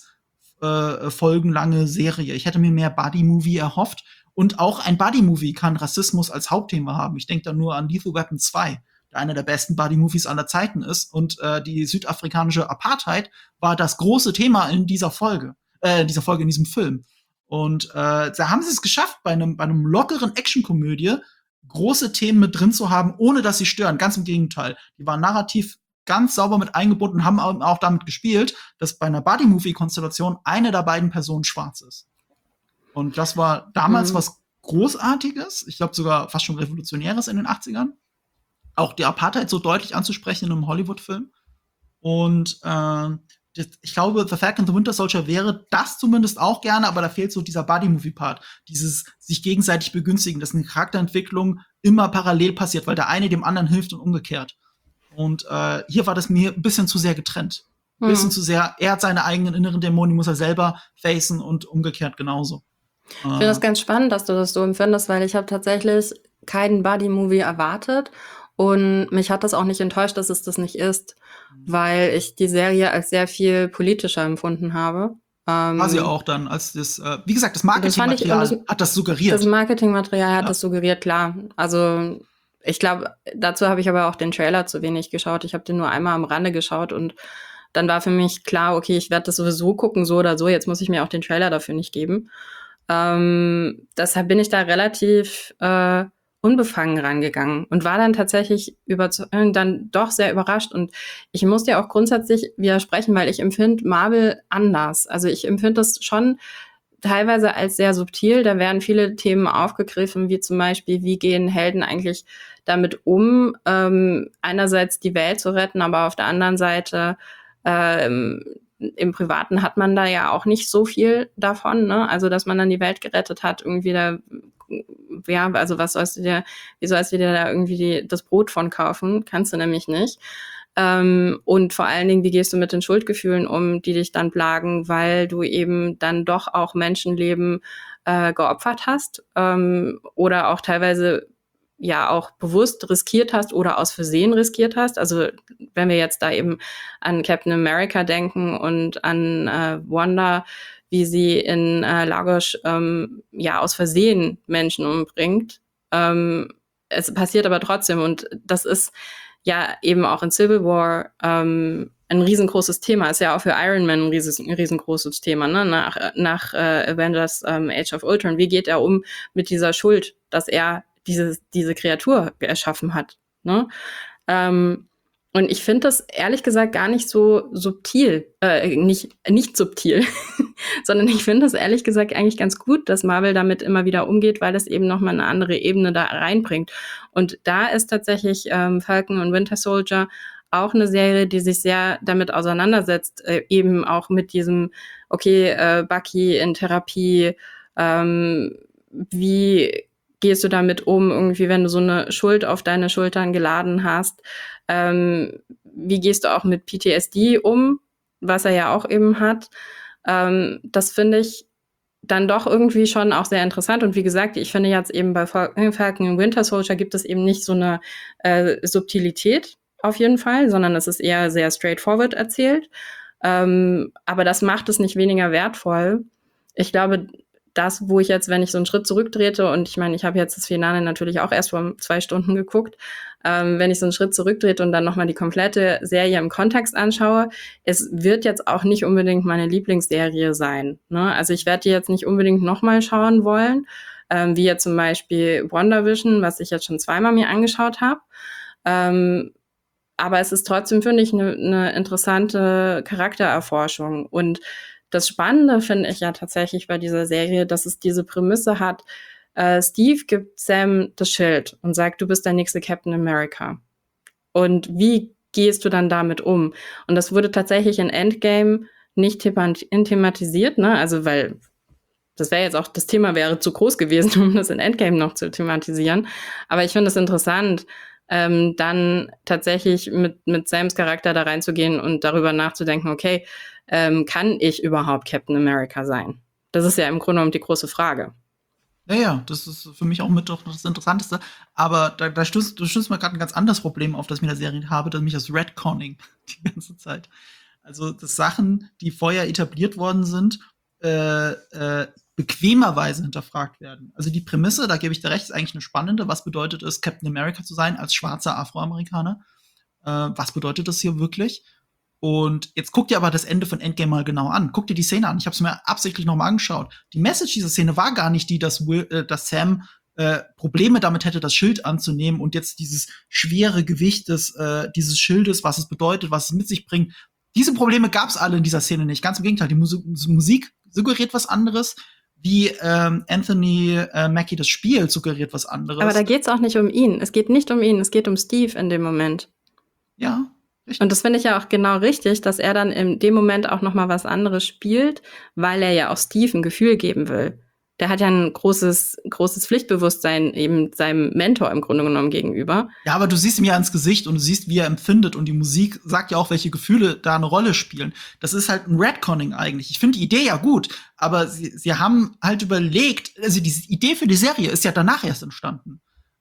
äh, Folgen lange Serie. Ich hätte mir mehr Buddy-Movie erhofft. Und auch ein Buddy-Movie kann Rassismus als Hauptthema haben. Ich denke da nur an Lethal Weapon zwei, der einer der besten Buddy-Movies aller Zeiten ist. Und äh, die südafrikanische Apartheid war das große Thema in dieser Folge, äh, dieser Folge in diesem Film. Und äh, da haben sie es geschafft, bei einem, bei einem lockeren Actionkomödie große Themen mit drin zu haben, ohne dass sie stören. Ganz im Gegenteil. Die waren narrativ ganz sauber mit eingebunden und haben auch damit gespielt, dass bei einer Buddy-Movie-Konstellation eine der beiden Personen schwarz ist. Und das war damals mhm. was Großartiges, ich glaube sogar fast schon Revolutionäres in den achtzigern. Auch die Apartheid so deutlich anzusprechen in einem Hollywood-Film. Und äh, ich glaube, The Falcon and the Winter Soldier wäre das zumindest auch gerne, aber da fehlt so dieser Buddy-Movie-Part. Dieses sich gegenseitig begünstigen, dass eine Charakterentwicklung immer parallel passiert, weil der eine dem anderen hilft und umgekehrt. Und äh, hier war das mir ein bisschen zu sehr getrennt. Ein bisschen mhm. zu sehr, er hat seine eigenen inneren Dämonen, die muss er selber facen und umgekehrt genauso. Ich finde das ganz spannend, dass du das so empfindest, weil ich habe tatsächlich keinen Buddy-Movie erwartet Und mich hat das auch nicht enttäuscht, dass es das nicht ist, weil ich die Serie als sehr viel politischer empfunden habe. War sie Ähm, auch dann, als das, äh, wie gesagt, das und das fand ich, und das, Marketingmaterial hat das das suggeriert. Marketingmaterial hat Ja. das suggeriert, klar. Also ich glaube, dazu habe ich aber auch den Trailer zu wenig geschaut. Ich habe den nur einmal am Rande geschaut und dann war für mich klar, okay, ich werde das sowieso gucken, so oder so. Jetzt muss ich mir auch den Trailer dafür nicht geben. Ähm, deshalb bin ich da relativ äh, unbefangen rangegangen und war dann tatsächlich über, dann doch sehr überrascht. Und ich muss dir auch grundsätzlich widersprechen, weil ich empfinde Marvel anders. Also ich empfinde das schon teilweise als sehr subtil. Da werden viele Themen aufgegriffen, wie zum Beispiel, wie gehen Helden eigentlich damit um, ähm, einerseits die Welt zu retten, aber auf der anderen Seite ähm, im Privaten hat man da ja auch nicht so viel davon, ne? Also, dass man dann die Welt gerettet hat, irgendwie da, ja, also was sollst du dir, wie sollst du dir da irgendwie die, das Brot von kaufen? Kannst du nämlich nicht. Ähm, und vor allen Dingen, wie gehst du mit den Schuldgefühlen um, die dich dann plagen, weil du eben dann doch auch Menschenleben äh, geopfert hast ähm, oder auch teilweise ja auch bewusst riskiert hast oder aus Versehen riskiert hast. Also wenn wir jetzt da eben an Captain America denken und an äh, Wanda, wie sie in äh, Lagos ähm, ja aus Versehen Menschen umbringt. Ähm, es passiert aber trotzdem und das ist ja eben auch in Civil War ähm, ein riesengroßes Thema. Ist ja auch für Iron Man ein, rieses, ein riesengroßes Thema, ne? Nach, nach äh, Avengers ähm, Age of Ultron. Wie geht er um mit dieser Schuld, dass er diese, diese Kreatur erschaffen hat, ne? Ähm, und ich finde das ehrlich gesagt gar nicht so subtil, äh, nicht, nicht subtil, sondern ich finde das ehrlich gesagt eigentlich ganz gut, dass Marvel damit immer wieder umgeht, weil es eben nochmal eine andere Ebene da reinbringt. Und da ist tatsächlich ähm, Falcon und Winter Soldier auch eine Serie, die sich sehr damit auseinandersetzt, äh, eben auch mit diesem, okay, äh, Bucky in Therapie, ähm, wie gehst du damit um, irgendwie, wenn du so eine Schuld auf deine Schultern geladen hast? Ähm, wie gehst du auch mit P T S D um, was er ja auch eben hat? Ähm, das finde ich dann doch irgendwie schon auch sehr interessant. Und wie gesagt, ich finde jetzt eben bei Falcon und Winter Soldier gibt es eben nicht so eine äh, Subtilität auf jeden Fall, sondern es ist eher sehr straightforward erzählt. Ähm, aber das macht es nicht weniger wertvoll. Ich glaube, das, wo ich jetzt, wenn ich so einen Schritt zurücktrete, und ich meine, ich habe jetzt das Finale natürlich auch erst vor zwei Stunden geguckt, ähm, wenn ich so einen Schritt zurücktrete und dann nochmal die komplette Serie im Kontext anschaue, es wird jetzt auch nicht unbedingt meine Lieblingsserie sein, ne? Also ich werde die jetzt nicht unbedingt nochmal schauen wollen, ähm, wie jetzt zum Beispiel WandaVision, was ich jetzt schon zweimal mir angeschaut habe. Ähm, aber es ist trotzdem, finde ich, eine ne interessante Charaktererforschung. Und das Spannende finde ich ja tatsächlich bei dieser Serie, dass es diese Prämisse hat, äh, Steve gibt Sam das Schild und sagt, du bist der nächste Captain America. Und wie gehst du dann damit um? Und das wurde tatsächlich in Endgame nicht thematisiert, ne? Also, weil das wäre jetzt auch, das Thema wäre zu groß gewesen, um das in Endgame noch zu thematisieren. Aber ich finde es interessant, ähm, dann tatsächlich mit, mit Sams Charakter da reinzugehen und darüber nachzudenken, okay, ähm, kann ich überhaupt Captain America sein? Das ist ja im Grunde genommen die große Frage. Ja, ja, das ist für mich auch mit doch das Interessanteste. Aber da, da stößt, du stößt mal gerade ein ganz anderes Problem auf, das ich mit der Serie habe, nämlich das Redconning die ganze Zeit. Also, dass Sachen, die vorher etabliert worden sind, äh, äh, bequemerweise hinterfragt werden. Also die Prämisse, da gebe ich dir recht, ist eigentlich eine spannende. Was bedeutet es, Captain America zu sein als schwarzer Afroamerikaner? Äh, was bedeutet das hier wirklich? Und jetzt guck dir aber das Ende von Endgame mal genau an. Guck dir die Szene an. Ich habe es mir absichtlich noch mal angeschaut. Die Message dieser Szene war gar nicht die, dass, Will, äh, dass Sam äh, Probleme damit hätte, das Schild anzunehmen und jetzt dieses schwere Gewicht des, äh, dieses Schildes, was es bedeutet, was es mit sich bringt. Diese Probleme gab es alle in dieser Szene nicht. Ganz im Gegenteil, die Musik, Musik suggeriert was anderes. Wie ähm, Anthony äh, Mackie das Spiel suggeriert was anderes. Aber da geht's auch nicht um ihn. Es geht nicht um ihn, es geht um Steve in dem Moment. Ja, richtig. Und das finde ich ja auch genau richtig, dass er dann in dem Moment auch noch mal was anderes spielt, weil er ja auch Steve ein Gefühl geben will. Der hat ja ein großes, großes Pflichtbewusstsein eben seinem Mentor im Grunde genommen gegenüber. Ja, aber du siehst ihm ja ins Gesicht und du siehst, wie er empfindet. Und die Musik sagt ja auch, welche Gefühle da eine Rolle spielen. Das ist halt ein Redconning eigentlich. Ich finde die Idee ja gut, aber sie, sie haben halt überlegt, also diese Idee für die Serie ist ja danach erst entstanden.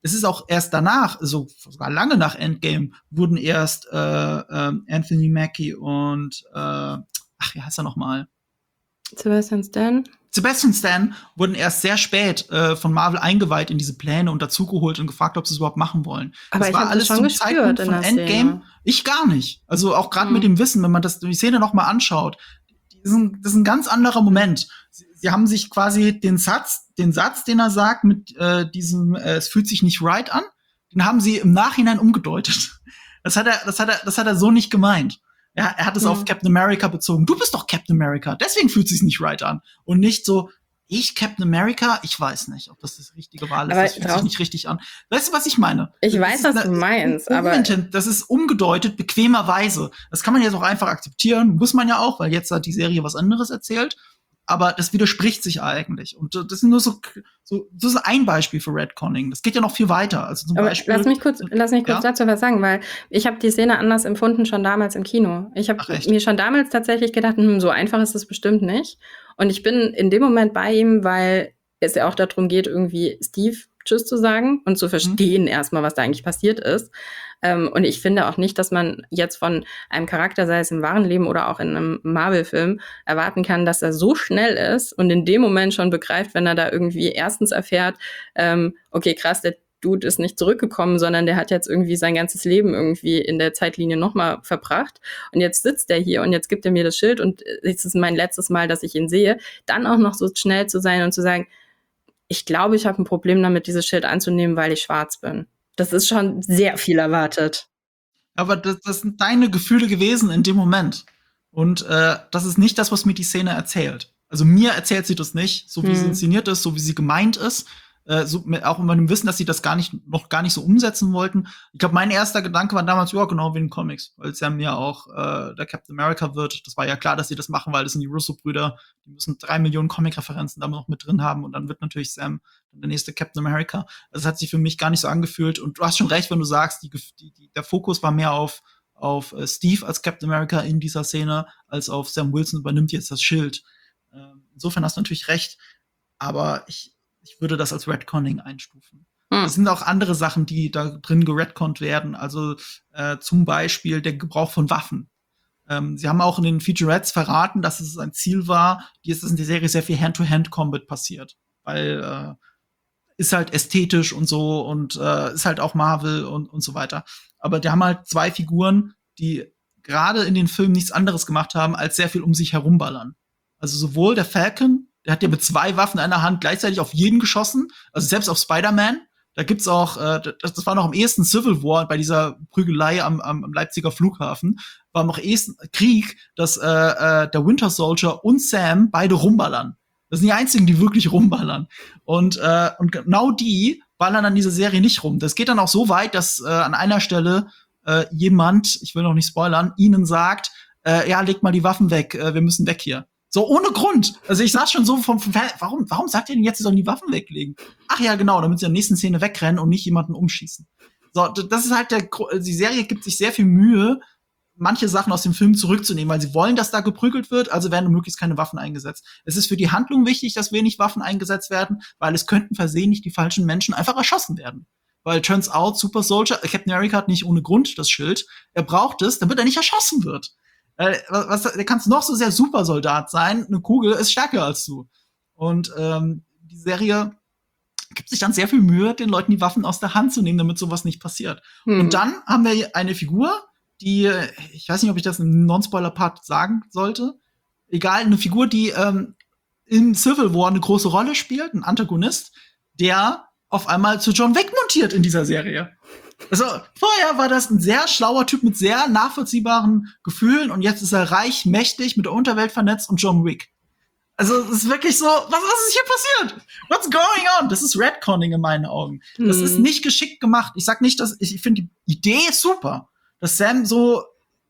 es ist auch erst danach, so sogar lange nach Endgame, wurden erst äh, äh, Anthony Mackie und äh, ach, wie heißt er noch mal? Sebastian Stan. Sebastian Stan wurden erst sehr spät äh, von Marvel eingeweiht in diese Pläne und dazugeholt und gefragt, ob sie es überhaupt machen wollen. Aber das ich war hab alles das schon zum Zeitpunkt gespürt von in der Endgame. Szene. Ich gar nicht. Also auch gerade Mhm. mit dem Wissen, wenn man das die Szene noch mal anschaut, das ist ein, das ist ein ganz anderer Moment. Sie, sie haben sich quasi den Satz, den Satz, den er sagt, mit äh, diesem, äh, es fühlt sich nicht right an, den haben sie im Nachhinein umgedeutet. Das hat er, das hat er, das hat er so nicht gemeint. Ja, er hat es Mhm. auf Captain America bezogen. Du bist doch Captain America, deswegen fühlt es sich nicht right an. Und nicht so, ich Captain America, ich weiß nicht, ob das das richtige Wahl ist. Aber das fühlt sich draus- nicht richtig an. Weißt du, was ich meine? Ich Das weiß, ist was eine- du meinst, um- aber umintent- das ist umgedeutet, bequemerweise. Das kann man jetzt auch einfach akzeptieren, muss man ja auch, weil jetzt hat die Serie was anderes erzählt. Aber das widerspricht sich eigentlich. Und das ist nur so, so, das ist ein Beispiel für Redconning. Das geht ja noch viel weiter. Also zum Aber Beispiel. lass mich kurz, lass mich kurz Ja? dazu was sagen, weil ich habe die Szene anders empfunden schon damals im Kino. Ich Ach, habe echt? mir schon damals tatsächlich gedacht, hm, so einfach ist es bestimmt nicht. Und ich bin in dem Moment bei ihm, weil es ja auch darum geht, irgendwie Steve Tschüss zu sagen und zu verstehen mhm. erstmal, was da eigentlich passiert ist. Ähm, und ich finde auch nicht, dass man jetzt von einem Charakter, sei es im wahren Leben oder auch in einem Marvel-Film, erwarten kann, dass er so schnell ist und in dem Moment schon begreift, wenn er da irgendwie erstens erfährt, ähm, okay, krass, der Dude ist nicht zurückgekommen, sondern der hat jetzt irgendwie sein ganzes Leben irgendwie in der Zeitlinie nochmal verbracht. Und jetzt sitzt er hier und jetzt gibt er mir das Schild und es ist mein letztes Mal, dass ich ihn sehe. Dann auch noch so schnell zu sein und zu sagen, ich glaube, ich habe ein Problem damit, dieses Schild anzunehmen, weil ich schwarz bin. Das ist schon sehr viel erwartet. Aber das, das sind deine Gefühle gewesen in dem Moment. Und äh, das ist nicht das, was mir die Szene erzählt. Also mir erzählt sie das nicht, so wie Hm. sie inszeniert ist, so wie sie gemeint ist. Äh, so, mit, auch mit dem Wissen, dass sie das gar nicht, noch gar nicht so umsetzen wollten. Ich glaube, mein erster Gedanke war damals, ja, genau wie in den Comics, weil Sam ja auch äh, der Captain America wird. Das war ja klar, dass sie das machen, weil das sind die Russo-Brüder. Die müssen drei Millionen Comic-Referenzen da noch mit drin haben. Und dann wird natürlich Sam der nächste Captain America. Also das hat sich für mich gar nicht so angefühlt. Und du hast schon recht, wenn du sagst, die, die, die, der Fokus war mehr auf, auf äh, Steve als Captain America in dieser Szene, als auf Sam Wilson übernimmt jetzt das Schild. Ähm, insofern hast du natürlich recht. Aber ich, ich würde das als Redconning einstufen. Hm. Es sind auch andere Sachen, die da drin geredconnt werden. Also äh, zum Beispiel der Gebrauch von Waffen. Ähm, sie haben auch in den Featurettes verraten, dass es ein Ziel war, die ist in der Serie sehr viel Hand-to-Hand-Combat passiert. Weil äh, ist halt ästhetisch und so und äh, ist halt auch Marvel und, und so weiter. Aber die haben halt zwei Figuren, die gerade in den Filmen nichts anderes gemacht haben, als sehr viel um sich herumballern. Also sowohl der Falcon, der hat ja mit zwei Waffen in einer Hand gleichzeitig auf jeden geschossen, also selbst auf Spider-Man. Da gibt's auch, äh, das, das war noch am ehesten Civil War bei dieser Prügelei am, am, am Leipziger Flughafen, war noch ehesten Krieg, dass äh, äh, der Winter Soldier und Sam beide rumballern. Das sind die einzigen, die wirklich rumballern. Und, äh, und genau die ballern an dieser Serie nicht rum. Das geht dann auch so weit, dass äh, an einer Stelle äh, jemand, ich will noch nicht spoilern, ihnen sagt, äh, ja, legt mal die Waffen weg, äh, wir müssen weg hier. So ohne Grund. Also ich saß schon so vom, vom warum, warum sagt ihr denn jetzt, sie sollen die Waffen weglegen? Ach ja, genau, damit sie in der nächsten Szene wegrennen und nicht jemanden umschießen. So, das ist halt der, die Serie gibt sich sehr viel Mühe, manche Sachen aus dem Film zurückzunehmen, weil sie wollen, dass da geprügelt wird, also werden möglichst keine Waffen eingesetzt. Es ist für die Handlung wichtig, dass wenig Waffen eingesetzt werden, weil es könnten versehentlich die falschen Menschen einfach erschossen werden. Weil turns out, Super Soldier, Captain America hat nicht ohne Grund das Schild. Er braucht es, damit er nicht erschossen wird. Äh, was, der kannst noch so sehr Supersoldat sein, eine Kugel ist stärker als du. Und ähm, die Serie gibt sich dann sehr viel Mühe, den Leuten die Waffen aus der Hand zu nehmen, damit sowas nicht passiert. Hm. Und dann haben wir eine Figur, die, ich weiß nicht, ob ich das im Non-Spoiler-Part sagen sollte, egal, eine Figur, die ähm, in Civil War eine große Rolle spielt, ein Antagonist, der auf einmal zu John Wick montiert in dieser Serie. Also vorher war das ein sehr schlauer Typ mit sehr nachvollziehbaren Gefühlen und jetzt ist er reich, mächtig, mit der Unterwelt vernetzt und John Wick. Also es ist wirklich so, was, was ist hier passiert? What's going on? Das ist Redconning in meinen Augen. Mhm. Das ist nicht geschickt gemacht. Ich sag nicht, dass ich, ich finde die Idee ist super, dass Sam so,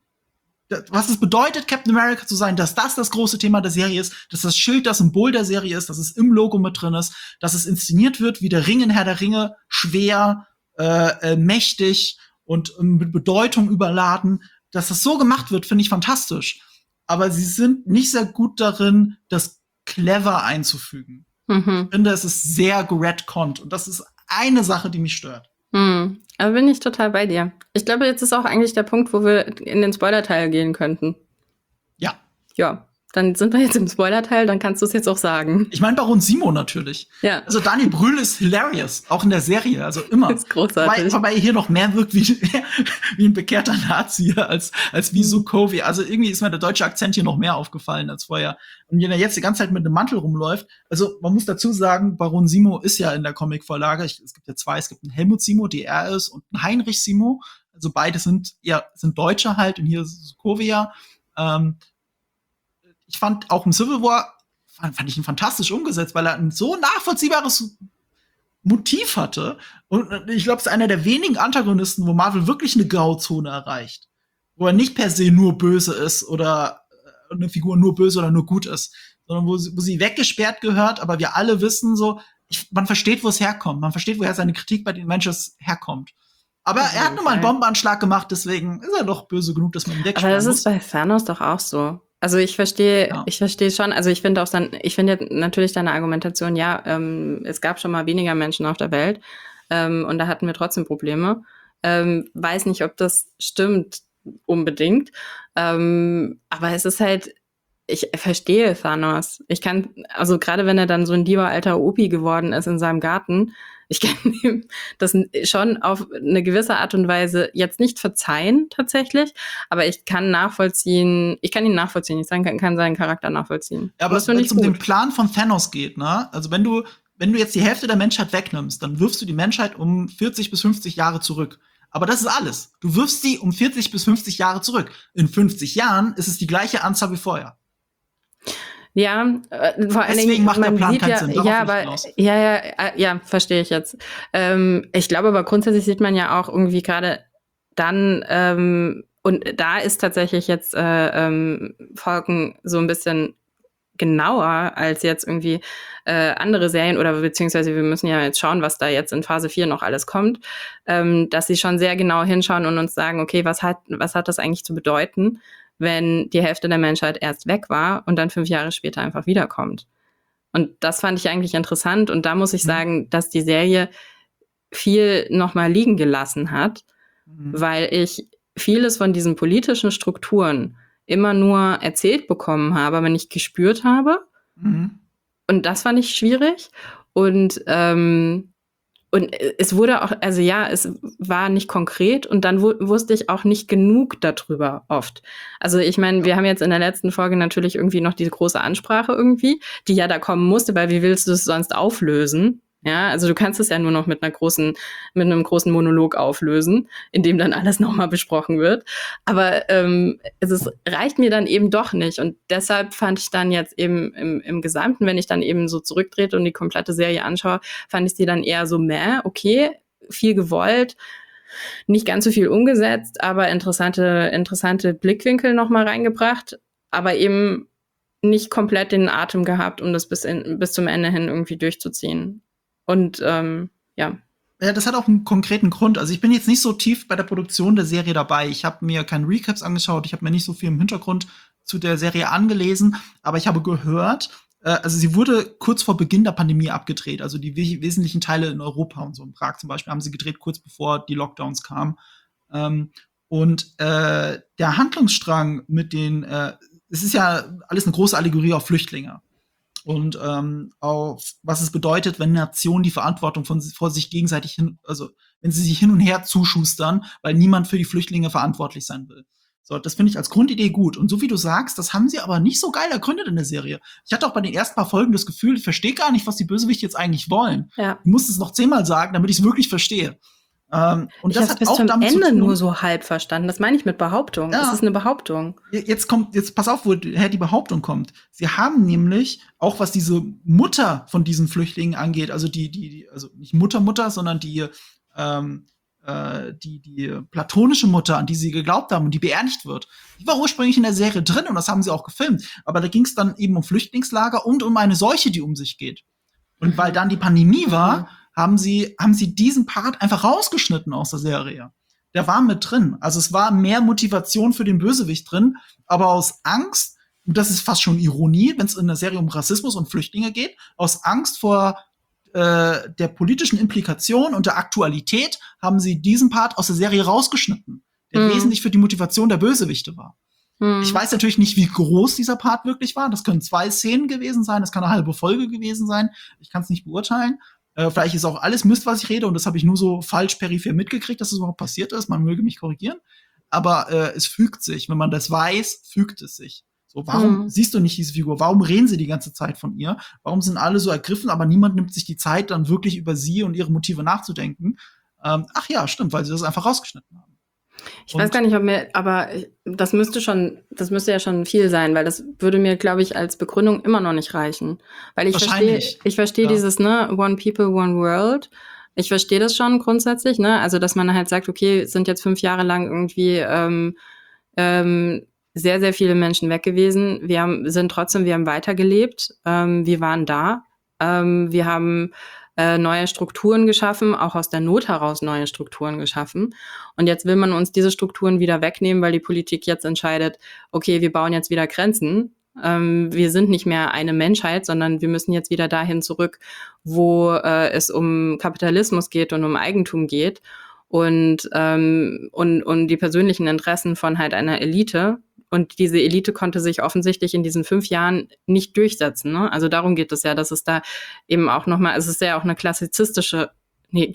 was es bedeutet, Captain America zu sein, dass das das große Thema der Serie ist, dass das Schild das Symbol der Serie ist, dass es im Logo mit drin ist, dass es inszeniert wird wie der Ring in Herr der Ringe, schwer, äh, äh, mächtig und äh, mit Bedeutung überladen. Dass das so gemacht wird, finde ich fantastisch. Aber sie sind nicht sehr gut darin, das clever einzufügen. Mhm. Ich finde, es ist sehr geredconnt und das ist eine Sache, die mich stört. Hm. Aber bin ich total bei dir. Ich glaube, jetzt ist auch eigentlich der Punkt, wo wir in den Spoiler-Teil gehen könnten. Ja. Ja. Dann sind wir jetzt im Spoiler-Teil, dann kannst du es jetzt auch sagen. Ich meine Baron Simo natürlich. Ja. Also Daniel Brühl ist hilarious, auch in der Serie, also immer. Das ist großartig. Wobei, wobei er hier noch mehr wirkt wie, wie ein bekehrter Nazi als, als wie Sokovia. Also irgendwie ist mir der deutsche Akzent hier noch mehr aufgefallen als vorher. Und wenn er jetzt die ganze Zeit mit einem Mantel rumläuft, also man muss dazu sagen, Baron Simo ist ja in der Comicvorlage, ich, es gibt ja zwei, es gibt einen Helmut Simo, der er ist, und einen Heinrich Simo. Also beide sind, ja, sind Deutsche halt, und hier ist Sokovia. Ähm, Ich fand auch im Civil War, fand, fand ich ihn fantastisch umgesetzt, weil er ein so nachvollziehbares Motiv hatte. Und ich glaube, es ist einer der wenigen Antagonisten, wo Marvel wirklich eine Grauzone erreicht. Wo er nicht per se nur böse ist oder eine Figur nur böse oder nur gut ist, sondern wo sie, wo sie weggesperrt gehört, aber wir alle wissen so, ich, man versteht, wo es herkommt. Man versteht, woher seine Kritik bei den Menschen herkommt. Aber er hat nun mal einen Bombenanschlag gemacht, deswegen ist er doch böse genug, dass man ihn wegsperren muss. Aber das ist bei Thanos doch auch so. Also ich verstehe, ja. ich verstehe schon, also ich finde auch dann, ich finde natürlich deine Argumentation, ja, ähm, es gab schon mal weniger Menschen auf der Welt, ähm, und da hatten wir trotzdem Probleme. Ähm, weiß nicht, ob das stimmt unbedingt, ähm, aber es ist halt, ich verstehe Thanos. Ich kann, also gerade wenn er dann so ein lieber alter Opi geworden ist in seinem Garten, ich kann ihm das schon auf eine gewisse Art und Weise jetzt nicht verzeihen, tatsächlich, aber ich kann nachvollziehen, ich kann ihn nachvollziehen, ich kann, kann seinen Charakter nachvollziehen. Ja, aber wenn es um den Plan von Thanos geht, ne? Also wenn du, wenn du jetzt die Hälfte der Menschheit wegnimmst, dann wirfst du die Menschheit um vierzig bis fünfzig Jahre zurück. Aber das ist alles. Du wirfst sie um vierzig bis fünfzig Jahre zurück. In fünfzig Jahren ist es die gleiche Anzahl wie vorher. Ja, äh, vor allen Dingen, macht der man Plan sieht keinen ja, Sinn. ja, aber, ja, ja, äh, ja, verstehe ich jetzt. Ähm, ich glaube aber grundsätzlich sieht man ja auch irgendwie gerade dann, ähm, und da ist tatsächlich jetzt äh, ähm, Falcon so ein bisschen genauer als jetzt irgendwie äh, andere Serien, oder beziehungsweise wir müssen ja jetzt schauen, was da jetzt in Phase vier noch alles kommt, ähm, dass sie schon sehr genau hinschauen und uns sagen, okay, was hat, was hat das eigentlich zu bedeuten, wenn die Hälfte der Menschheit erst weg war und dann fünf Jahre später einfach wiederkommt. Und das fand ich eigentlich interessant. Und da muss ich sagen, dass die Serie viel noch mal liegen gelassen hat, mhm. weil ich vieles von diesen politischen Strukturen immer nur erzählt bekommen habe, aber nicht gespürt habe. Mhm. Und das fand ich schwierig. Und ähm, Und es wurde auch, also ja, es war nicht konkret, und dann wu- wusste ich auch nicht genug darüber oft. Also ich meine, wir haben jetzt in der letzten Folge natürlich irgendwie noch diese große Ansprache irgendwie, die ja da kommen musste, weil wie willst du es sonst auflösen? Ja, also du kannst es ja nur noch mit einer großen, mit einem großen Monolog auflösen, in dem dann alles nochmal besprochen wird. Aber ähm, es ist, reicht mir dann eben doch nicht. Und deshalb fand ich dann jetzt eben im, im Gesamten, wenn ich dann eben so zurücktrete und die komplette Serie anschaue, fand ich sie dann eher so, meh, okay, viel gewollt, nicht ganz so viel umgesetzt, aber interessante, interessante Blickwinkel nochmal reingebracht, aber eben nicht komplett den Atem gehabt, um das bis, in, bis zum Ende hin irgendwie durchzuziehen. Und ähm, ja. Ja, das hat auch einen konkreten Grund. Also ich bin jetzt nicht so tief bei der Produktion der Serie dabei. Ich habe mir keine Recaps angeschaut, ich habe mir nicht so viel im Hintergrund zu der Serie angelesen, aber ich habe gehört, äh, also sie wurde kurz vor Beginn der Pandemie abgedreht. Also die we- wesentlichen Teile in Europa und so, in Prag zum Beispiel, haben sie gedreht, kurz bevor die Lockdowns kamen. Ähm, und äh, der Handlungsstrang mit den, äh, es ist ja alles eine große Allegorie auf Flüchtlinge. Und ähm, auf was es bedeutet, wenn Nationen die Verantwortung von vor sich gegenseitig hin, also wenn sie sich hin und her zuschustern, weil niemand für die Flüchtlinge verantwortlich sein will. So, das finde ich als Grundidee gut. Und so wie du sagst, das haben sie aber nicht so geil ergründet in der Serie. Ich hatte auch bei den ersten paar Folgen das Gefühl, ich verstehe gar nicht, was die Bösewichte jetzt eigentlich wollen. Ja. Ich muss es noch zehnmal sagen, damit ich es wirklich verstehe. Ähm, und ich das habe hat bis auch zum damit Ende zu tun, nur so halb verstanden. Das meine ich mit Behauptung. Ja. Das ist eine Behauptung. Jetzt kommt, jetzt pass auf, woher die Behauptung kommt. Sie haben nämlich, auch was diese Mutter von diesen Flüchtlingen angeht, also die, die, die also nicht Mutter, Mutter, sondern die, ähm, äh, die, die platonische Mutter, an die sie geglaubt haben und die beerdigt wird. Die war ursprünglich in der Serie drin und das haben sie auch gefilmt. Aber da ging es dann eben um Flüchtlingslager und um eine Seuche, die um sich geht. Und mhm. weil dann die Pandemie war, mhm. haben sie, haben sie diesen Part einfach rausgeschnitten aus der Serie. Der war mit drin. Also es war mehr Motivation für den Bösewicht drin, aber aus Angst, und das ist fast schon Ironie, wenn es in der Serie um Rassismus und Flüchtlinge geht, aus Angst vor äh, der politischen Implikation und der Aktualität haben sie diesen Part aus der Serie rausgeschnitten, der mhm. wesentlich für die Motivation der Bösewichte war. Mhm. Ich weiß natürlich nicht, wie groß dieser Part wirklich war. Das können zwei Szenen gewesen sein, das kann eine halbe Folge gewesen sein. Ich kann es nicht beurteilen. Äh, vielleicht ist auch alles Mist, was ich rede, und das habe ich nur so falsch peripher mitgekriegt, dass es das überhaupt passiert ist. Man möge mich korrigieren. Aber äh, es fügt sich. Wenn man das weiß, fügt es sich. So, warum mhm. siehst du nicht diese Figur? Warum reden sie die ganze Zeit von ihr? Warum sind alle so ergriffen, aber niemand nimmt sich die Zeit, dann wirklich über sie und ihre Motive nachzudenken? Ähm, ach ja, stimmt, weil sie das einfach rausgeschnitten haben. Ich und weiß gar nicht, ob mir, aber das müsste schon, das müsste ja schon viel sein, weil das würde mir, glaube ich, als Begründung immer noch nicht reichen. Weil ich verstehe, ich verstehe ja. dieses, ne, One People, One World. Ich verstehe das schon grundsätzlich, ne, also, dass man halt sagt, okay, es sind jetzt fünf Jahre lang irgendwie, ähm, ähm, sehr, sehr viele Menschen weg gewesen. Wir haben, sind trotzdem, wir haben weitergelebt. Ähm, wir waren da. Ähm, wir haben äh, neue Strukturen geschaffen, auch aus der Not heraus neue Strukturen geschaffen. Und jetzt will man uns diese Strukturen wieder wegnehmen, weil die Politik jetzt entscheidet, okay, wir bauen jetzt wieder Grenzen. Ähm, wir sind nicht mehr eine Menschheit, sondern wir müssen jetzt wieder dahin zurück, wo äh, es um Kapitalismus geht und um Eigentum geht und, ähm, und, und die persönlichen Interessen von halt einer Elite. Und diese Elite konnte sich offensichtlich in diesen fünf Jahren nicht durchsetzen. Ne? Also darum geht es ja, dass es da eben auch nochmal, es ist ja auch eine klassizistische, nee,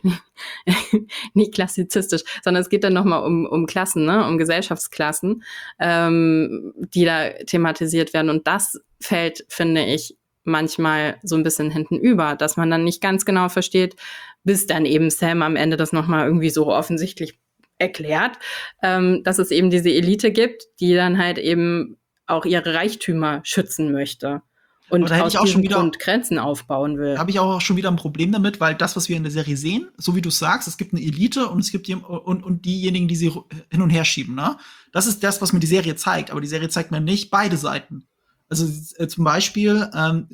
nicht klassizistisch, sondern es geht dann nochmal um, um Klassen, ne? Um Gesellschaftsklassen, ähm, die da thematisiert werden. Und das fällt, finde ich, manchmal so ein bisschen hinten über, dass man dann nicht ganz genau versteht, bis dann eben Sam am Ende das nochmal irgendwie so offensichtlich erklärt, ähm, dass es eben diese Elite gibt, die dann halt eben auch ihre Reichtümer schützen möchte und aus diesem Grund Grenzen aufbauen will. Da habe ich auch schon wieder ein Problem damit, weil das, was wir in der Serie sehen, so wie du sagst, es gibt eine Elite und es gibt die, und, und diejenigen, die sie hin und her schieben. Ne? Das ist das, was mir die Serie zeigt, aber die Serie zeigt mir nicht beide Seiten. Also äh, zum Beispiel ähm,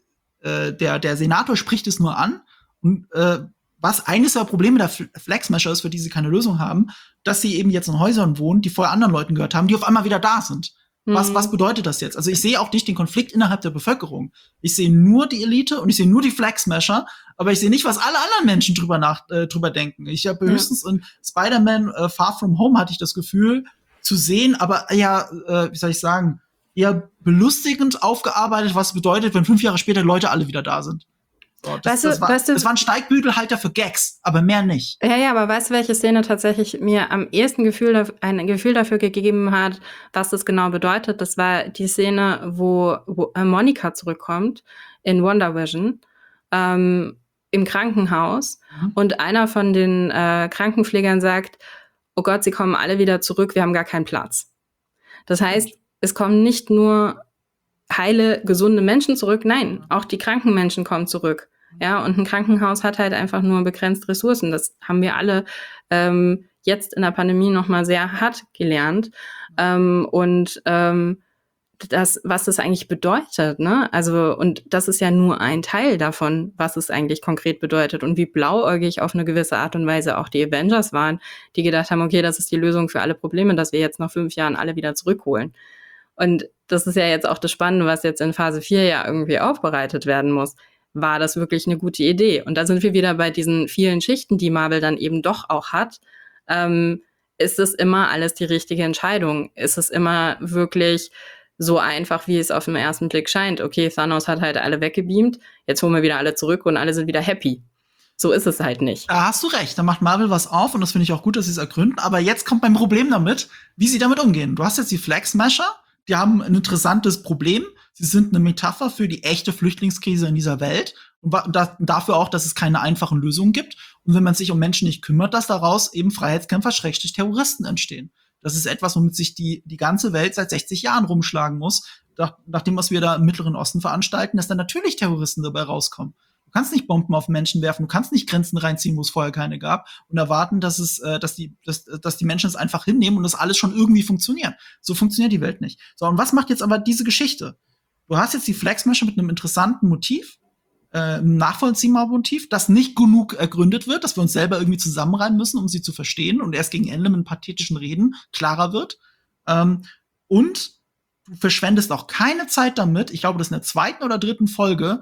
äh, der, der Senator spricht es nur an und äh, was eines der Probleme der Flag Smasher ist, für die sie keine Lösung haben, dass sie eben jetzt in Häusern wohnen, die vorher anderen Leuten gehört haben, die auf einmal wieder da sind. Mhm. Was, was bedeutet das jetzt? Also ich sehe auch nicht den Konflikt innerhalb der Bevölkerung. Ich sehe nur die Elite und ich sehe nur die Flag Smasher, aber ich sehe nicht, was alle anderen Menschen drüber, nach, äh, drüber denken. Ich habe höchstens ja. in Spider-Man äh, Far From Home hatte ich das Gefühl zu sehen, aber ja, äh, wie soll ich sagen, eher belustigend aufgearbeitet, was bedeutet, wenn fünf Jahre später Leute alle wieder da sind. So, das, weißt du, das, war, weißt du, das war ein Steigbügelhalter für Gags, aber mehr nicht. Ja, ja, aber weißt du, welche Szene tatsächlich mir am ehesten Gefühl, ein Gefühl dafür gegeben hat, was das genau bedeutet? Das war die Szene, wo, wo Monica zurückkommt in WandaVision ähm, im Krankenhaus mhm. und einer von den äh, Krankenpflegern sagt, oh Gott, sie kommen alle wieder zurück, wir haben gar keinen Platz. Das heißt, es kommen nicht nur heile, gesunde Menschen zurück. Nein, auch die kranken Menschen kommen zurück. Ja, und ein Krankenhaus hat halt einfach nur begrenzt Ressourcen. Das haben wir alle ähm, jetzt in der Pandemie nochmal sehr hart gelernt. Ähm, und ähm, das, was das eigentlich bedeutet, ne? Also, und das ist ja nur ein Teil davon, was es eigentlich konkret bedeutet und wie blauäugig auf eine gewisse Art und Weise auch die Avengers waren, die gedacht haben, okay, das ist die Lösung für alle Probleme, dass wir jetzt nach fünf Jahren alle wieder zurückholen. Und das ist ja jetzt auch das Spannende, was jetzt in Phase vier ja irgendwie aufbereitet werden muss. War das wirklich eine gute Idee? Und da sind wir wieder bei diesen vielen Schichten, die Marvel dann eben doch auch hat. Ähm, ist es immer alles die richtige Entscheidung? Ist es immer wirklich so einfach, wie es auf den ersten Blick scheint? Okay, Thanos hat halt alle weggebeamt, jetzt holen wir wieder alle zurück und alle sind wieder happy. So ist es halt nicht. Da hast du recht, da macht Marvel was auf und das finde ich auch gut, dass sie es ergründen. Aber jetzt kommt mein Problem damit, wie sie damit umgehen. Du hast jetzt die Flag Smasher, die haben ein interessantes Problem. Sie sind eine Metapher für die echte Flüchtlingskrise in dieser Welt und da, dafür auch, dass es keine einfachen Lösungen gibt. Und wenn man sich um Menschen nicht kümmert, dass daraus eben Freiheitskämpfer, Schrägstrich Terroristen entstehen. Das ist etwas, womit sich die, die ganze Welt seit sechzig Jahren rumschlagen muss. Nach, nach dem, was wir da im Mittleren Osten veranstalten, dass dann natürlich Terroristen dabei rauskommen. Du kannst nicht Bomben auf Menschen werfen, du kannst nicht Grenzen reinziehen, wo es vorher keine gab und erwarten, dass es, äh, dass die, dass, dass die Menschen es einfach hinnehmen und das alles schon irgendwie funktioniert. So funktioniert die Welt nicht. So, und was macht jetzt aber diese Geschichte? Du hast jetzt die Flag Smasher mit einem interessanten Motiv, äh, einem nachvollziehbaren Motiv, das nicht genug ergründet wird, dass wir uns selber irgendwie zusammenreimen müssen, um sie zu verstehen und erst gegen Ende mit pathetischen Reden klarer wird. Ähm, und du verschwendest auch keine Zeit damit, ich glaube, das ist in der zweiten oder dritten Folge,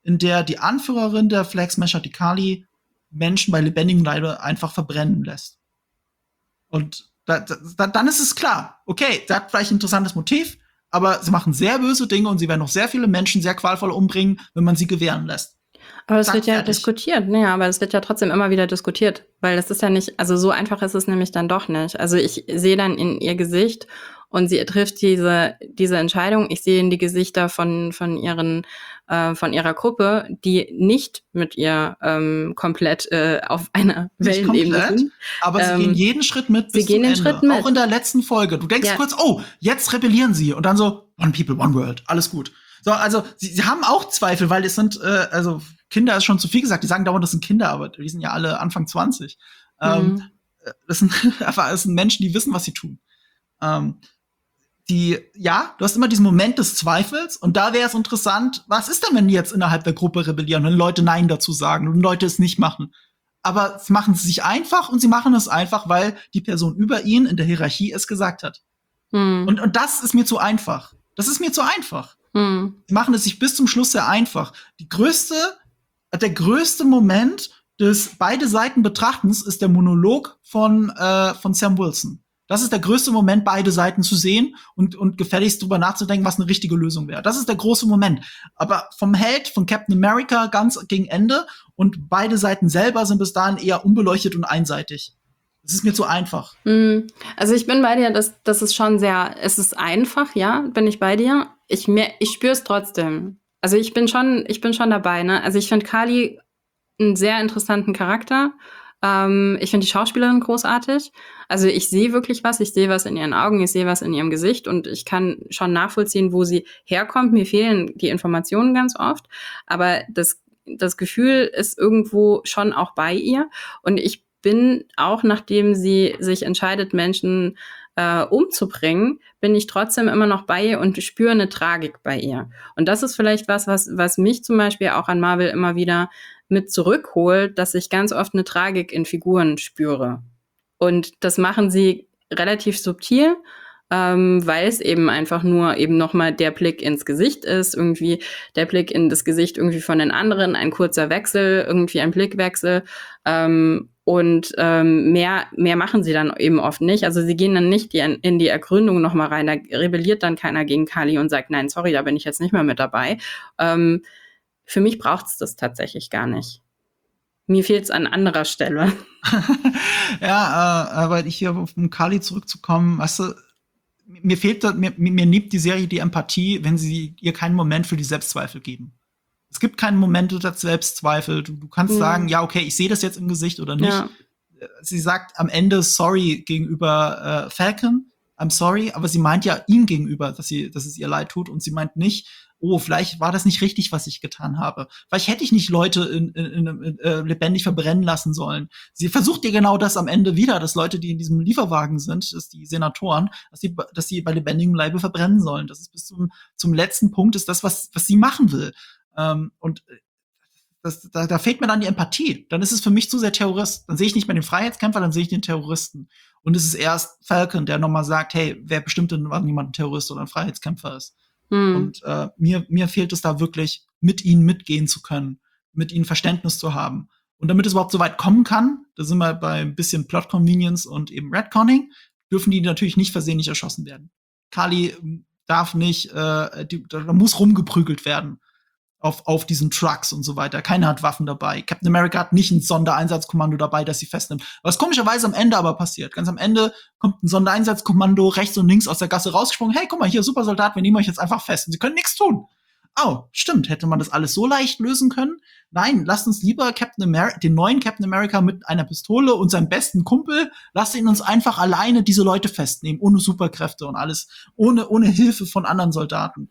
in der die Anführerin der Flag Smasher, die Kali, Menschen bei lebendigem Leibe einfach verbrennen lässt. Und da, da, dann ist es klar, okay, sie hat vielleicht ein interessantes Motiv, aber sie machen sehr böse Dinge und sie werden noch sehr viele Menschen sehr qualvoll umbringen, wenn man sie gewähren lässt. Aber es wird ja diskutiert, naja, aber es wird ja trotzdem immer wieder diskutiert, weil das ist ja nicht, also so einfach ist es nämlich dann doch nicht. Also ich sehe dann in ihr Gesicht und sie trifft diese diese Entscheidung. Ich sehe in die Gesichter von von ihren äh, von ihrer Gruppe, die nicht mit ihr ähm, komplett äh, auf einer Wellenebene sind. Aber sie ähm, gehen jeden Schritt mit bis sie gehen zum den Ende. Schritt mit. Auch in der letzten Folge. Du denkst ja. kurz, oh, jetzt rebellieren sie und dann so One People, One World, alles gut. So, also sie, sie haben auch Zweifel, weil es sind äh, also Kinder ist schon zu viel gesagt. Die sagen dauernd, das sind Kinder, aber die sind ja alle Anfang zwanzig. Mhm. Ähm, das sind einfach das sind Menschen, die wissen, was sie tun. Ähm, die, ja, du hast immer diesen Moment des Zweifels und da wäre es interessant, was ist denn, wenn die jetzt innerhalb der Gruppe rebellieren, wenn Leute Nein dazu sagen und Leute es nicht machen. Aber sie machen es sich einfach und sie machen es einfach, weil die Person über ihnen in der Hierarchie es gesagt hat. Mhm. Und, und das ist mir zu einfach. Das ist mir zu einfach. Mhm. Sie machen es sich bis zum Schluss sehr einfach. Die größte, der größte Moment des beide Seiten Betrachtens ist der Monolog von, äh, von Sam Wilson. Das ist der größte Moment, beide Seiten zu sehen und, und gefälligst drüber nachzudenken, was eine richtige Lösung wäre. Das ist der große Moment. Aber vom Held, von Captain America ganz gegen Ende und beide Seiten selber sind bis dahin eher unbeleuchtet und einseitig. Das ist mir zu einfach. Also ich bin bei dir, das, das ist schon sehr, es ist einfach, ja, bin ich bei dir. Ich, ich spüre es trotzdem. Also ich bin schon, ich bin schon dabei, ne? Also ich finde Kali einen sehr interessanten Charakter. Ähm, ich finde die Schauspielerin großartig. Also ich sehe wirklich was, ich sehe was in ihren Augen, ich sehe was in ihrem Gesicht und ich kann schon nachvollziehen, wo sie herkommt. Mir fehlen die Informationen ganz oft, aber das, das Gefühl ist irgendwo schon auch bei ihr. Und ich bin auch, nachdem sie sich entscheidet, Menschen äh, umzubringen, bin ich trotzdem immer noch bei ihr und spüre eine Tragik bei ihr. Und das ist vielleicht was, was, was mich zum Beispiel auch an Marvel immer wieder mit zurückholt, dass ich ganz oft eine Tragik in Figuren spüre. Und das machen sie relativ subtil, ähm, weil es eben einfach nur eben nochmal der Blick ins Gesicht ist, irgendwie der Blick in das Gesicht irgendwie von den anderen, ein kurzer Wechsel, irgendwie ein Blickwechsel. Ähm, und ähm, mehr mehr machen sie dann eben oft nicht. Also sie gehen dann nicht die, in die Ergründung nochmal rein. Da rebelliert dann keiner gegen Kali und sagt, nein, sorry, da bin ich jetzt nicht mehr mit dabei. Ähm, Für mich braucht's das tatsächlich gar nicht. Mir fehlt's an anderer Stelle. Ja, äh, aber ich hier auf den Kali zurückzukommen, weißt du, mir fehlt, mir, mir nimmt die Serie die Empathie, wenn sie ihr keinen Moment für die Selbstzweifel geben. Es gibt keinen Moment der Selbstzweifel. Du, du kannst mhm. sagen, ja, okay, ich sehe das jetzt im Gesicht oder nicht. Ja. Sie sagt am Ende sorry gegenüber äh, Falcon, I'm sorry, aber sie meint ja ihm gegenüber, dass sie, dass es ihr leid tut und sie meint nicht, oh, vielleicht war das nicht richtig, was ich getan habe. Vielleicht hätte ich nicht Leute in, in, in, in, äh, lebendig verbrennen lassen sollen. Sie versucht ja genau das am Ende wieder, dass Leute, die in diesem Lieferwagen sind, dass die Senatoren, dass die, dass die bei lebendigem Leibe verbrennen sollen. Das ist bis zum, zum letzten Punkt, ist das, was, was sie machen will. Ähm, und das, da, da fehlt mir dann die Empathie. Dann ist es für mich zu sehr Terrorist. Dann sehe ich nicht mehr den Freiheitskämpfer, dann sehe ich den Terroristen. Und es ist erst Falcon, der nochmal sagt, hey, wer bestimmt denn, wann jemand ein Terrorist oder ein Freiheitskämpfer ist? Hm. Und äh, mir, mir fehlt es da wirklich, mit ihnen mitgehen zu können, mit ihnen Verständnis zu haben. Und damit es überhaupt so weit kommen kann, da sind wir bei ein bisschen Plot Convenience und eben Retconning, dürfen die natürlich nicht versehentlich erschossen werden. Kali darf nicht, äh, die, da muss rumgeprügelt werden. Auf, auf diesen Trucks und so weiter. Keiner hat Waffen dabei. Captain America hat nicht ein Sondereinsatzkommando dabei, das sie festnimmt. Was komischerweise am Ende aber passiert. Ganz am Ende kommt ein Sondereinsatzkommando rechts und links aus der Gasse rausgesprungen. Hey, guck mal, hier, Supersoldat, wir nehmen euch jetzt einfach fest. Und sie können nichts tun. Oh, stimmt. Hätte man das alles so leicht lösen können? Nein, lasst uns lieber Captain America, den neuen Captain America mit einer Pistole und seinem besten Kumpel, lasst ihn uns einfach alleine diese Leute festnehmen, ohne Superkräfte und alles, ohne, ohne Hilfe von anderen Soldaten.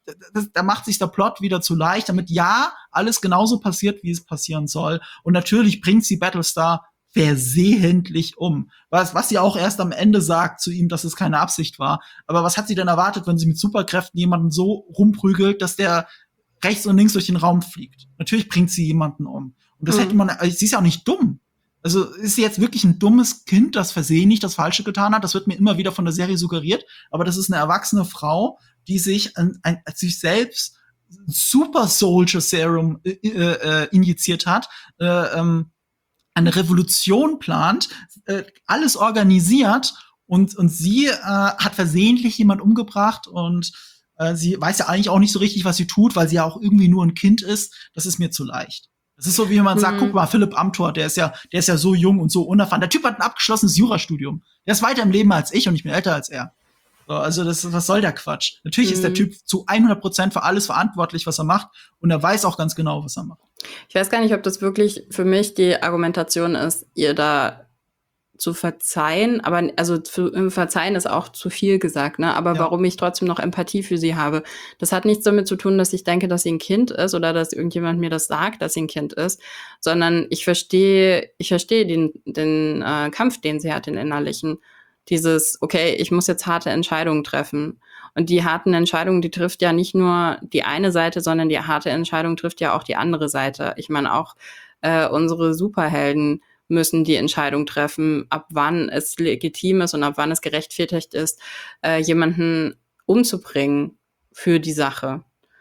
Da macht sich der Plot wieder zu leicht, damit ja, alles genauso passiert, wie es passieren soll. Und natürlich bringt sie Battlestar versehentlich um. Was, was sie auch erst am Ende sagt zu ihm, dass es keine Absicht war. Aber was hat sie denn erwartet, wenn sie mit Superkräften jemanden so rumprügelt, dass der rechts und links durch den Raum fliegt? Natürlich bringt sie jemanden um. Und das mhm. hätte man, sie ist ja auch nicht dumm. Also ist sie jetzt wirklich ein dummes Kind, das versehentlich das Falsche getan hat? Das wird mir immer wieder von der Serie suggeriert. Aber das ist eine erwachsene Frau, die sich an, an sich selbst Super Soldier Serum äh, äh, injiziert hat, äh, ähm, eine Revolution plant, äh, alles organisiert und und sie äh, hat versehentlich jemand umgebracht und äh, sie weiß ja eigentlich auch nicht so richtig, was sie tut, weil sie ja auch irgendwie nur ein Kind ist. Das ist mir zu leicht. Das ist so, wie man sagt, Mhm. guck mal, Philipp Amthor, der ist ja, der ist ja so jung und so unerfahren. Der Typ hat ein abgeschlossenes Jurastudium. Der ist weiter im Leben als ich und ich bin älter als er. So, also das, was soll der Quatsch? Natürlich ist der Mhm. Typ zu hundert Prozent für alles verantwortlich, was er macht und er weiß auch ganz genau, was er macht. Ich weiß gar nicht, ob das wirklich für mich die Argumentation ist, ihr da zu verzeihen, aber also zu, verzeihen ist auch zu viel gesagt, ne? Aber Ja. warum ich trotzdem noch Empathie für sie habe, das hat nichts damit zu tun, dass ich denke, dass sie ein Kind ist oder dass irgendjemand mir das sagt, dass sie ein Kind ist, sondern ich verstehe, ich verstehe den, den äh, Kampf, den sie hat, den innerlichen. Dieses, okay, ich muss jetzt harte Entscheidungen treffen. Und die harten Entscheidungen, die trifft ja nicht nur die eine Seite, sondern die harte Entscheidung trifft ja auch die andere Seite. Ich meine, auch äh, unsere Superhelden müssen die Entscheidung treffen, ab wann es legitim ist und ab wann es gerechtfertigt ist, äh, jemanden umzubringen für die Sache.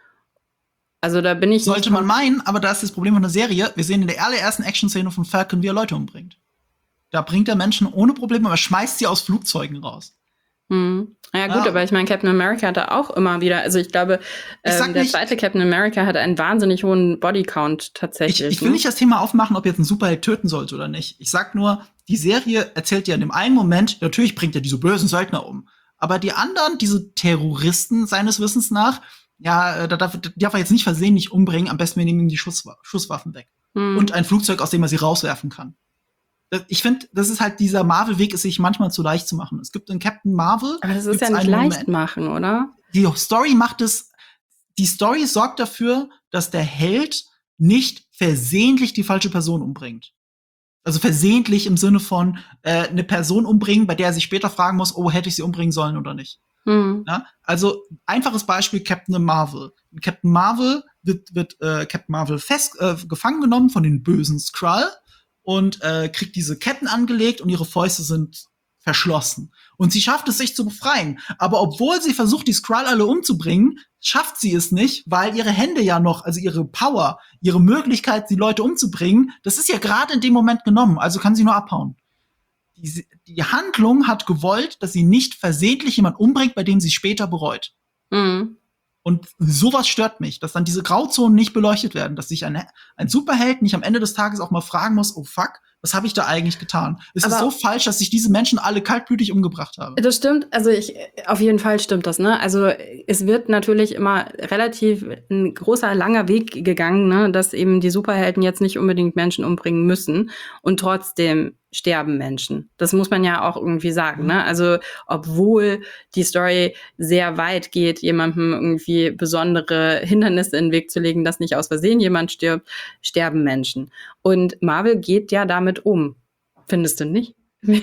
Also da bin ich Sollte man meinen, aber da ist das Problem von der Serie. Wir sehen in der allerersten Action-Szene von Falcon, wie er Leute umbringt. Da bringt er Menschen ohne Probleme, aber schmeißt sie aus Flugzeugen raus. Hm. Ja gut, Ja. aber ich meine, Captain America hatte auch immer wieder, also ich glaube, Ich sag ähm, der nicht- zweite Captain America hatte einen wahnsinnig hohen Bodycount tatsächlich. Ich, ich will ne? nicht das Thema aufmachen, ob jetzt ein Superheld töten sollte oder nicht. Ich sag nur, die Serie erzählt ja in dem einen Moment, natürlich bringt er diese bösen Söldner um. Aber die anderen, diese Terroristen seines Wissens nach, ja, äh, da darf, die darf er jetzt nicht versehentlich umbringen. Am besten wir nehmen ihm die Schusswa- Schusswaffen weg. Hm. Und ein Flugzeug, aus dem er sie rauswerfen kann. Das- Ich finde, das ist halt dieser Marvel-Weg, es sich manchmal zu leicht zu machen. Es gibt in Captain Marvel. Aber das ist gibt's ja nicht einen leicht Moment- machen, oder? Die Story macht es, die Story sorgt dafür, dass der Held nicht versehentlich die falsche Person umbringt. Also versehentlich im Sinne von äh, eine Person umbringen, bei der er sich später fragen muss, oh, hätte ich sie umbringen sollen oder nicht. Hm. Ja? Also einfaches Beispiel Captain Marvel. In Captain Marvel wird, wird äh, Captain Marvel fest äh, gefangen genommen von den bösen Skrull und äh, kriegt diese Ketten angelegt und ihre Fäuste sind verschlossen. Und sie schafft es, sich zu befreien. Aber obwohl sie versucht, die Skrull alle umzubringen, schafft sie es nicht, weil ihre Hände ja noch, also ihre Power, ihre Möglichkeit, die Leute umzubringen, das ist ja gerade in dem Moment genommen. Also kann sie nur abhauen. Die, die Handlung hat gewollt, dass sie nicht versehentlich jemand umbringt, bei dem sie später bereut. Hm. Und sowas stört mich, dass dann diese Grauzonen nicht beleuchtet werden, dass sich ein, ein Superheld nicht am Ende des Tages auch mal fragen muss, oh fuck, was habe ich da eigentlich getan? Es ist Aber- so falsch, dass ich diese Menschen alle kaltblütig umgebracht habe. Das stimmt, also ich, auf jeden Fall stimmt das, ne? Also es wird natürlich immer relativ ein großer, langer Weg gegangen, ne? Dass eben die Superhelden jetzt nicht unbedingt Menschen umbringen müssen und trotzdem sterben Menschen. Das muss man ja auch irgendwie sagen, ne? Also obwohl die Story sehr weit geht, jemandem irgendwie besondere Hindernisse in den Weg zu legen, dass nicht aus Versehen jemand stirbt, sterben Menschen. Und Marvel geht ja damit um. Findest du nicht?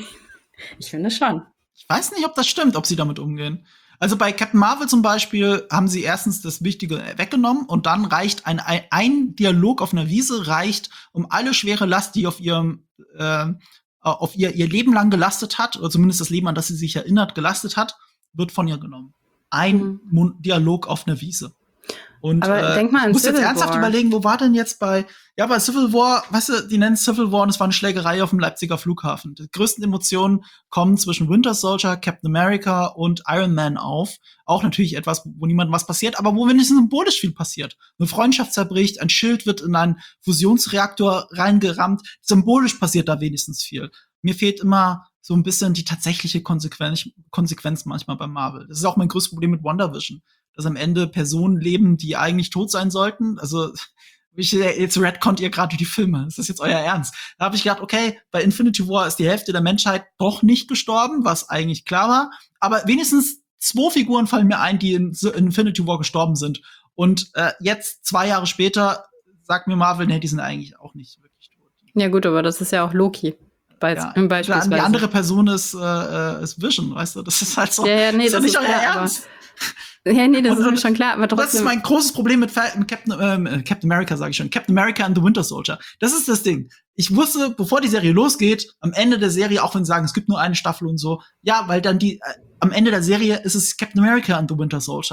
Ich finde schon. Ich weiß nicht, ob das stimmt, ob sie damit umgehen. Also bei Captain Marvel zum Beispiel haben sie erstens das Wichtige weggenommen und dann reicht ein, ein, ein Dialog auf einer Wiese reicht, um alle schwere Last, die auf ihrem äh, auf ihr ihr Leben lang gelastet hat, oder zumindest das Leben, an das sie sich erinnert, gelastet hat, wird von ihr genommen. Ein Mhm. Mon- Dialog auf einer Wiese. Und Aber äh, denk mal an ich muss jetzt Civil ernsthaft War. überlegen, wo war denn jetzt bei, ja, bei Civil War, weißt du, die nennen es Civil War und es war eine Schlägerei auf dem Leipziger Flughafen. Die größten Emotionen kommen zwischen Winter Soldier, Captain America und Iron Man auf. Auch natürlich etwas, wo niemandem was passiert, aber wo wenigstens symbolisch viel passiert. Eine Freundschaft zerbricht, ein Schild wird in einen Fusionsreaktor reingerammt. Symbolisch passiert da wenigstens viel. Mir fehlt immer so ein bisschen die tatsächliche Konsequenz, Konsequenz manchmal bei Marvel. Das ist auch mein größtes Problem mit WandaVision, dass am Ende Personen leben, die eigentlich tot sein sollten. Also ich, jetzt retconnt ihr gerade die Filme. Ist das jetzt euer Ernst? Da habe ich gedacht, okay, bei Infinity War ist die Hälfte der Menschheit doch nicht gestorben, was eigentlich klar war. Aber wenigstens zwei Figuren fallen mir ein, die in Infinity War gestorben sind. Und äh, jetzt, zwei Jahre später, sagt mir Marvel, nee, die sind eigentlich auch nicht wirklich tot. Ja gut, aber das ist ja auch Loki. Bei, Ja, beispielsweise. die andere Person ist, äh, ist Vision, weißt du? Das ist halt so. Ja, ja, nee, ist doch das nicht ist euer klar, aber- Ernst. Ja, nee, das Und- ist mir und- schon klar, aber Das ist trotzdem. mein großes Problem mit, Fa- mit Captain, ähm, äh, Captain America, sage ich schon. Captain America and the Winter Soldier. Das ist das Ding. Ich wusste, bevor die Serie losgeht, am Ende der Serie, auch wenn sie sagen, es gibt nur eine Staffel und so, ja, weil dann die, äh, am Ende der Serie ist es Captain America and the Winter Soldier.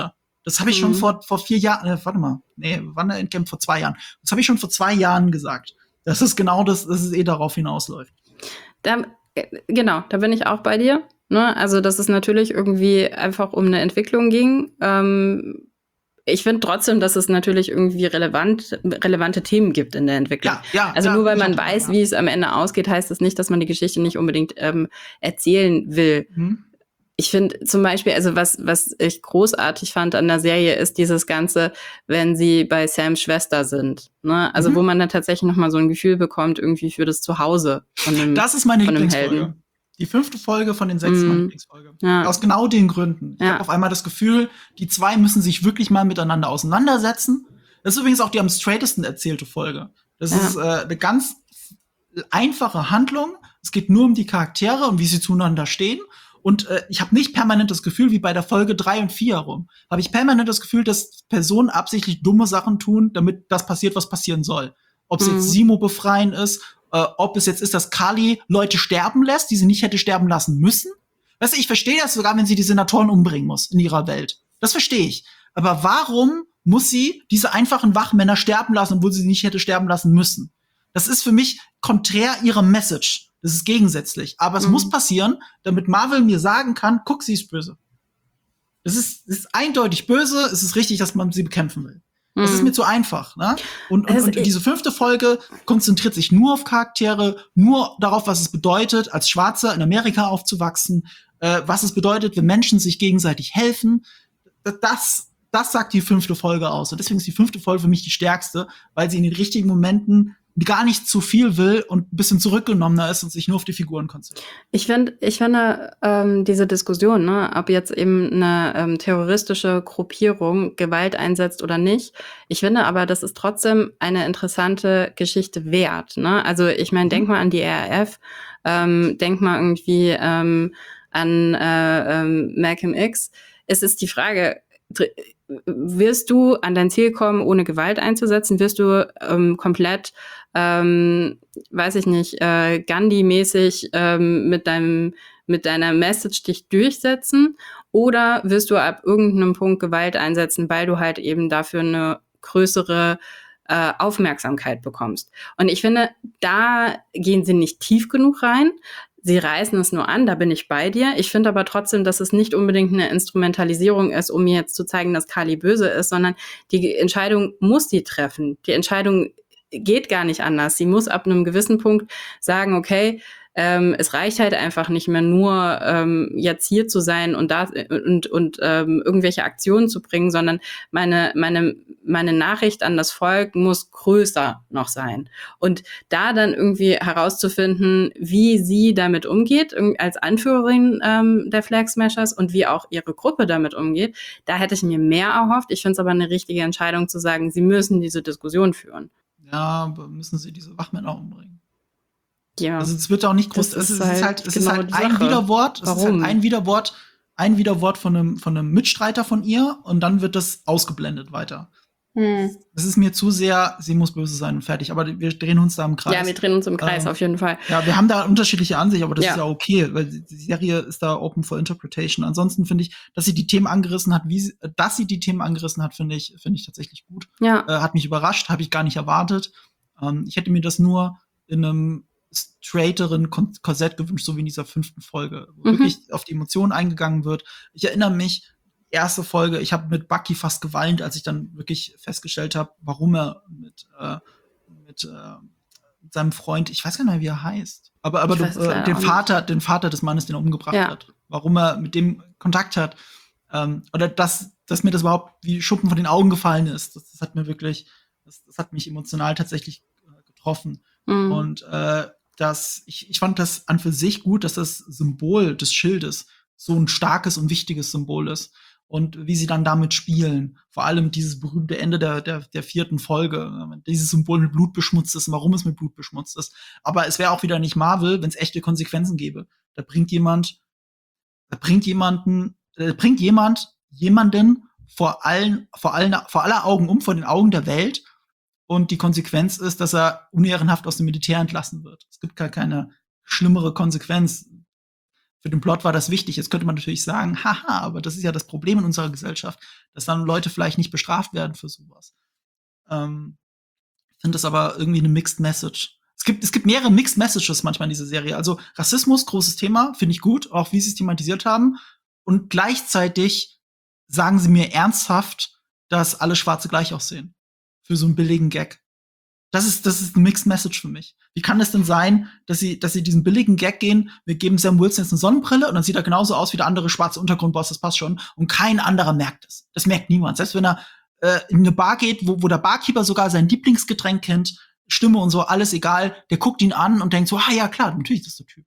Das habe ich schon Mhm. vor vor vier Jahren, äh, warte mal, nee, wann der Endgame? Vor zwei Jahren. Das habe ich schon vor zwei Jahren gesagt. Das ist genau das, dass es eh darauf hinausläuft. Da, äh, genau, da bin ich auch bei dir. Ne? Also, dass es natürlich irgendwie einfach um eine Entwicklung ging. Ähm, ich finde trotzdem, dass es natürlich irgendwie relevant, relevante Themen gibt in der Entwicklung. Ja, ja, also ja, nur weil ich man hatte- weiß, ja. wie es am Ende ausgeht, heißt das nicht, dass man die Geschichte nicht unbedingt ähm, erzählen will. Mhm. Ich finde zum Beispiel, also was, was ich großartig fand an der Serie, ist dieses Ganze, wenn sie bei Sams Schwester sind. Ne? Also Mhm. wo man dann tatsächlich nochmal so ein Gefühl bekommt, irgendwie für das Zuhause von einem, Das ist meine von einem Lieblingsfolge. Helden. Die fünfte Folge von den sechs ist meine Mm, Lieblingsfolge. ja. Aus genau den Gründen. Ich Ja. habe auf einmal das Gefühl, die zwei müssen sich wirklich mal miteinander auseinandersetzen. Das ist übrigens auch die am straightesten erzählte Folge. Das Ja. ist äh, eine ganz einfache Handlung. Es geht nur um die Charaktere und wie sie zueinander stehen. Und äh, ich habe nicht permanent das Gefühl, wie bei der Folge drei und vier herum, habe ich permanent das Gefühl, dass Personen absichtlich dumme Sachen tun, damit das passiert, was passieren soll. Ob es Mhm. jetzt Simo befreien ist, äh, ob es jetzt ist, dass Kali Leute sterben lässt, die sie nicht hätte sterben lassen müssen. Weißt du, ich verstehe das sogar, wenn sie die Senatoren umbringen muss in ihrer Welt. Das verstehe ich. Aber warum muss sie diese einfachen Wachmänner sterben lassen, obwohl sie sie nicht hätte sterben lassen müssen? Das ist für mich konträr ihrer Message. Das ist gegensätzlich. Aber es Mhm. muss passieren, damit Marvel mir sagen kann, guck, sie ist böse. Das ist, das ist eindeutig böse. Es ist richtig, dass man sie bekämpfen will. Das ist Mhm. mir zu einfach. Ne? Und, und, Also und ich- diese fünfte Folge konzentriert sich nur auf Charaktere, nur darauf, was es bedeutet, als Schwarzer in Amerika aufzuwachsen, äh, was es bedeutet, wenn Menschen sich gegenseitig helfen. Das, das sagt die fünfte Folge aus. Und deswegen ist die fünfte Folge für mich die stärkste, weil sie in den richtigen Momenten gar nicht zu viel will und ein bisschen zurückgenommener ist und sich nur auf die Figuren konzentriert. Ich finde, ich finde ähm, diese Diskussion, ne, ob jetzt eben eine ähm, terroristische Gruppierung Gewalt einsetzt oder nicht, ich finde aber, das ist trotzdem eine interessante Geschichte wert. Ne? Also ich meine, denk mal an die R A F, ähm, denk mal irgendwie ähm, an äh, ähm, Malcolm X. Es ist die Frage, dr- wirst du an dein Ziel kommen, ohne Gewalt einzusetzen? Wirst du ähm, komplett, ähm, weiß ich nicht, äh, Gandhi-mäßig ähm, mit deinem mit deiner Message dich durchsetzen? Oder wirst du ab irgendeinem Punkt Gewalt einsetzen, weil du halt eben dafür eine größere äh, Aufmerksamkeit bekommst? Und ich finde, da gehen sie nicht tief genug rein. Sie reißen es nur an, da bin ich bei dir. Ich finde aber trotzdem, dass es nicht unbedingt eine Instrumentalisierung ist, um mir jetzt zu zeigen, dass Kali böse ist, sondern die Entscheidung muss die treffen. Die Entscheidung geht gar nicht anders. Sie muss ab einem gewissen Punkt sagen, okay, ähm, es reicht halt einfach nicht mehr nur ähm, jetzt hier zu sein und da und und ähm, irgendwelche Aktionen zu bringen, sondern meine meine meine Nachricht an das Volk muss größer noch sein. Und da dann irgendwie herauszufinden, wie sie damit umgeht als Anführerin ähm, der Flag Smashers und wie auch ihre Gruppe damit umgeht, da hätte ich mir mehr erhofft. Ich finde es aber eine richtige Entscheidung zu sagen, sie müssen diese Diskussion führen. Ja, aber müssen sie diese Wachmänner umbringen? Ja. Also es wird auch nicht groß. Das Es ist ist halt, halt es genau ist halt die ein Sache. Widerwort. Es ist Warum? halt ein Widerwort, ein Widerwort von einem von einem Mitstreiter von ihr und dann wird das ausgeblendet weiter. Hm. Das ist mir zu sehr, sie muss böse sein und fertig. Aber wir drehen uns da im Kreis. Ja, wir drehen uns im Kreis, Ähm, auf jeden Fall. Ja, wir haben da unterschiedliche Ansichten, aber das Ja. ist ja okay, weil die Serie ist da open for interpretation. Ansonsten finde ich, dass sie die Themen angerissen hat, wie sie, dass sie die Themen angerissen hat, finde ich, finde ich tatsächlich gut. Ja. Äh, hat mich überrascht, habe ich gar nicht erwartet. Ähm, ich hätte mir das nur in einem straighteren Kon- Korsett gewünscht, so wie in dieser fünften Folge, wo Mhm. wirklich auf die Emotionen eingegangen wird. Ich erinnere mich, erste Folge, ich habe mit Bucky fast geweint, als ich dann wirklich festgestellt habe, warum er mit, äh, mit äh, mit seinem Freund, ich weiß gar nicht mehr, wie er heißt, aber, aber Ich du, weiß es äh, leider den auch Vater, den Vater des Mannes, den er umgebracht Ja. hat, warum er mit dem Kontakt hat, ähm, oder dass, dass mir das überhaupt wie Schuppen von den Augen gefallen ist. Das, das hat mir wirklich, das, das hat mich emotional tatsächlich äh, getroffen. Mhm. Und äh, das, ich, ich fand das an für sich gut, dass das Symbol des Schildes so ein starkes und wichtiges Symbol ist. Und wie sie dann damit spielen. Vor allem dieses berühmte Ende der, der, der vierten Folge. Wenn dieses Symbol mit Blut beschmutzt ist und warum es mit Blut beschmutzt ist. Aber es wäre auch wieder nicht Marvel, wenn es echte Konsequenzen gäbe. Da bringt jemand, da bringt jemanden, äh, bringt jemand jemanden vor allen, vor allen, vor aller Augen um, vor den Augen der Welt. Und die Konsequenz ist, dass er unehrenhaft aus dem Militär entlassen wird. Es gibt gar keine schlimmere Konsequenz. Für den Plot war das wichtig. Jetzt könnte man natürlich sagen, haha, aber das ist ja das Problem in unserer Gesellschaft, dass dann Leute vielleicht nicht bestraft werden für sowas. Ähm, ich finde das aber irgendwie eine Mixed Message. Es gibt, es gibt mehrere Mixed Messages manchmal in dieser Serie. Also Rassismus, großes Thema, finde ich gut, auch wie sie es thematisiert haben. Und gleichzeitig sagen sie mir ernsthaft, dass alle Schwarze gleich aussehen. Für so einen billigen Gag. Das ist, das ist eine Mixed Message für mich. Wie kann es denn sein, dass sie, dass sie diesen billigen Gag gehen, wir geben Sam Wilson jetzt eine Sonnenbrille und dann sieht er genauso aus wie der andere schwarze Untergrundboss, das passt schon. Und kein anderer merkt es. Das merkt niemand. Selbst wenn er äh, in eine Bar geht, wo, wo der Barkeeper sogar sein Lieblingsgetränk kennt, Stimme und so, alles egal, der guckt ihn an und denkt so, ah ja, klar, natürlich ist das der Typ.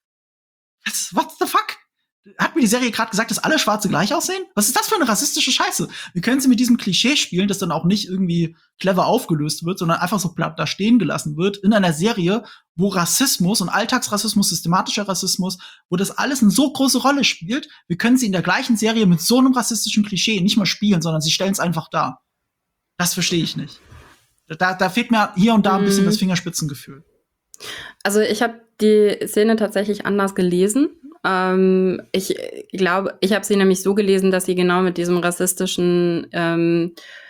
Was, what the fuck? Hat mir die Serie gerade gesagt, dass alle Schwarze gleich aussehen? Was ist das für eine rassistische Scheiße? Wir können sie mit diesem Klischee spielen, das dann auch nicht irgendwie clever aufgelöst wird, sondern einfach so platt da stehen gelassen wird in einer Serie, wo Rassismus und Alltagsrassismus, systematischer Rassismus, wo das alles eine so große Rolle spielt. Wir können sie in der gleichen Serie mit so einem rassistischen Klischee nicht mal spielen, sondern sie stellen es einfach dar. Das verstehe ich nicht. Da, da fehlt mir hier und da ein bisschen das Fingerspitzengefühl. Also ich habe die Szene tatsächlich anders gelesen. Ähm, ich glaube, ich habe sie nämlich so gelesen, dass sie genau mit diesem rassistischen, ähm,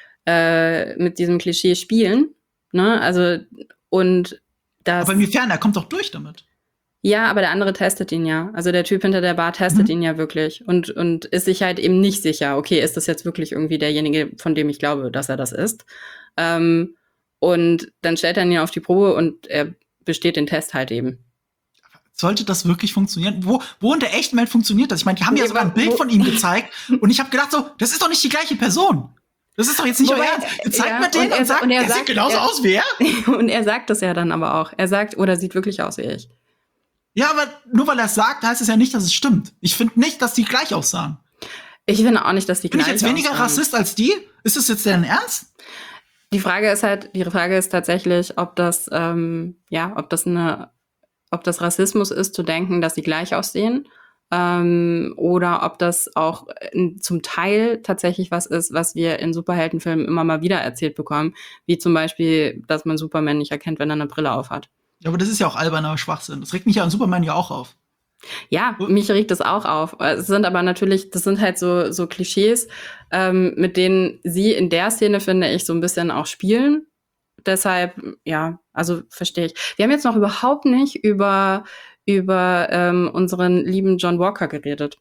äh, mit diesem Klischee spielen. Ne? Also und das. Aber inwiefern? Er kommt doch durch damit. Ja, aber der andere testet ihn ja. Also der Typ hinter der Bar testet mhm. ihn ja wirklich und und ist sich halt eben nicht sicher. Okay, ist das jetzt wirklich irgendwie derjenige, von dem ich glaube, dass er das ist? Ähm, und dann stellt er ihn auf die Probe und er besteht den Test halt eben. Sollte das wirklich funktionieren? Wo, wo in der echten Welt funktioniert das? Ich meine, die haben nee, ja sogar ein Bild von ihm gezeigt und ich habe gedacht so, das ist doch nicht die gleiche Person. Das ist doch jetzt nicht euer Ernst. Ihr zeigt ja, mir den und, er, und sagt, und er, er sagt, sieht genauso er, aus wie er. Und er sagt das ja dann aber auch. Er sagt, oder sieht wirklich aus wie ich. Ja, aber nur weil er es sagt, heißt es ja nicht, dass es stimmt. Ich finde nicht, dass die gleich aussahen. Ich finde auch nicht, dass die Bin gleich aussahen. Bin ich jetzt weniger aussahen. Rassist als die? Ist das jetzt deren Ernst? Die Frage ist halt, die Frage ist tatsächlich, ob das, ähm, ja, ob das eine ob das Rassismus ist, zu denken, dass sie gleich aussehen, ähm, oder ob das auch in, zum Teil tatsächlich was ist, was wir in Superheldenfilmen immer mal wieder erzählt bekommen, wie zum Beispiel, dass man Superman nicht erkennt, wenn er eine Brille aufhat. Ja, aber das ist ja auch alberner Schwachsinn. Das regt mich ja an Superman ja auch auf. Ja, hm? mich regt das auch auf. Es sind aber natürlich, das sind halt so, so Klischees, ähm, mit denen sie in der Szene, finde ich, so ein bisschen auch spielen. Deshalb, ja, also verstehe ich. Wir haben jetzt noch überhaupt nicht über, über ähm, unseren lieben John Walker geredet.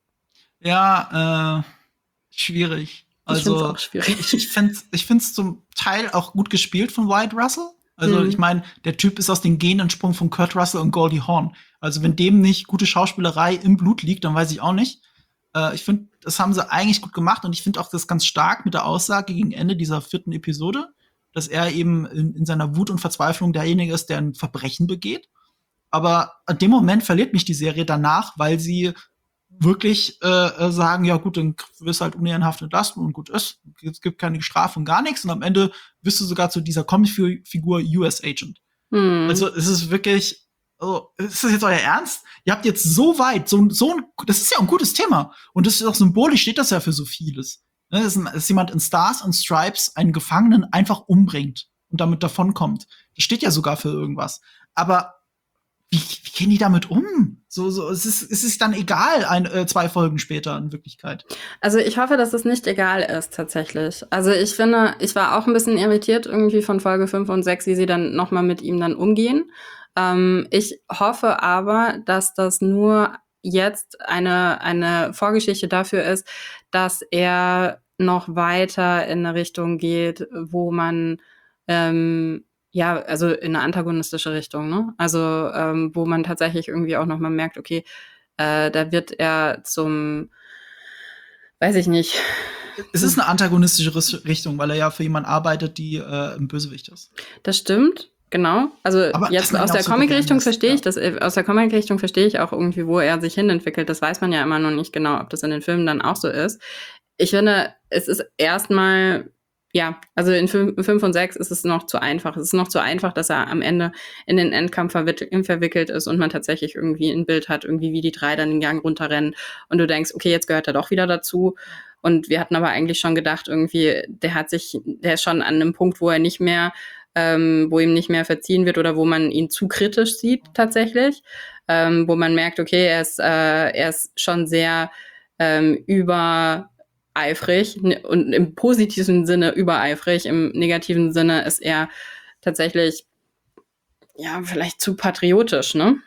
Ja, äh, schwierig. Also, ich finde es auch schwierig. Ich, ich finde es ich find's zum Teil auch gut gespielt von Wyatt Russell. Also, mhm. ich meine, der Typ ist aus den Genen entsprungen von Kurt Russell und Goldie Hawn. Also, wenn dem nicht gute Schauspielerei im Blut liegt, dann weiß ich auch nicht. Äh, ich finde, das haben sie eigentlich gut gemacht und ich finde auch das ganz stark mit der Aussage gegen Ende dieser vierten Episode, dass er eben in, in seiner Wut und Verzweiflung derjenige ist, der ein Verbrechen begeht. Aber in dem Moment verliert mich die Serie danach, weil sie wirklich äh, sagen, ja gut, dann wirst du halt unehrenhaft entlassen und gut ist. Es gibt keine Strafe und gar nichts. Und am Ende wirst du sogar zu dieser Comic-Figur U S Agent. Hm. Also es ist wirklich, also, ist das jetzt euer Ernst? Ihr habt jetzt so weit, so, so ein, das ist ja ein gutes Thema. Und das ist auch symbolisch, steht das ja für so vieles. Dass, dass jemand in Stars and Stripes einen Gefangenen einfach umbringt und damit davonkommt. Das steht ja sogar für irgendwas. Aber wie, wie gehen die damit um? So, so, es ist, es ist dann egal, ein, äh, zwei Folgen später in Wirklichkeit. Also ich hoffe, dass es nicht egal ist, tatsächlich. Also ich finde, ich war auch ein bisschen irritiert irgendwie von Folge fünf und sechs, wie sie dann noch mal mit ihm dann umgehen. Ähm, ich hoffe aber, dass das nur jetzt eine, eine Vorgeschichte dafür ist, dass er noch weiter in eine Richtung geht, wo man, ähm, ja, also in eine antagonistische Richtung, ne? Also, ähm, wo man tatsächlich irgendwie auch noch mal merkt, okay, äh, da wird er zum, weiß ich nicht. Es ist eine antagonistische Richtung, weil er ja für jemanden arbeitet, die äh, ein Bösewicht ist. Das stimmt. Genau, also aber jetzt aus der so Comic-Richtung verstehe ich ja. das, aus der Comic-Richtung verstehe ich auch irgendwie, wo er sich hinentwickelt. Das weiß man ja immer noch nicht genau, ob das in den Filmen dann auch so ist. Ich finde, es ist erstmal, ja, also in fünf und sechs ist es noch zu einfach. Es ist noch zu einfach, dass er am Ende in den Endkampf verwickelt ist und man tatsächlich irgendwie ein Bild hat, irgendwie wie die drei dann den Gang runterrennen und du denkst, okay, jetzt gehört er doch wieder dazu. Und wir hatten aber eigentlich schon gedacht, irgendwie, der hat sich, der ist schon an einem Punkt, wo er nicht mehr ähm, wo ihm nicht mehr verziehen wird oder wo man ihn zu kritisch sieht tatsächlich, ähm, wo man merkt, okay, er ist, äh, er ist schon sehr ähm, übereifrig und im positiven Sinne übereifrig, im negativen Sinne ist er tatsächlich ja vielleicht zu patriotisch, ne?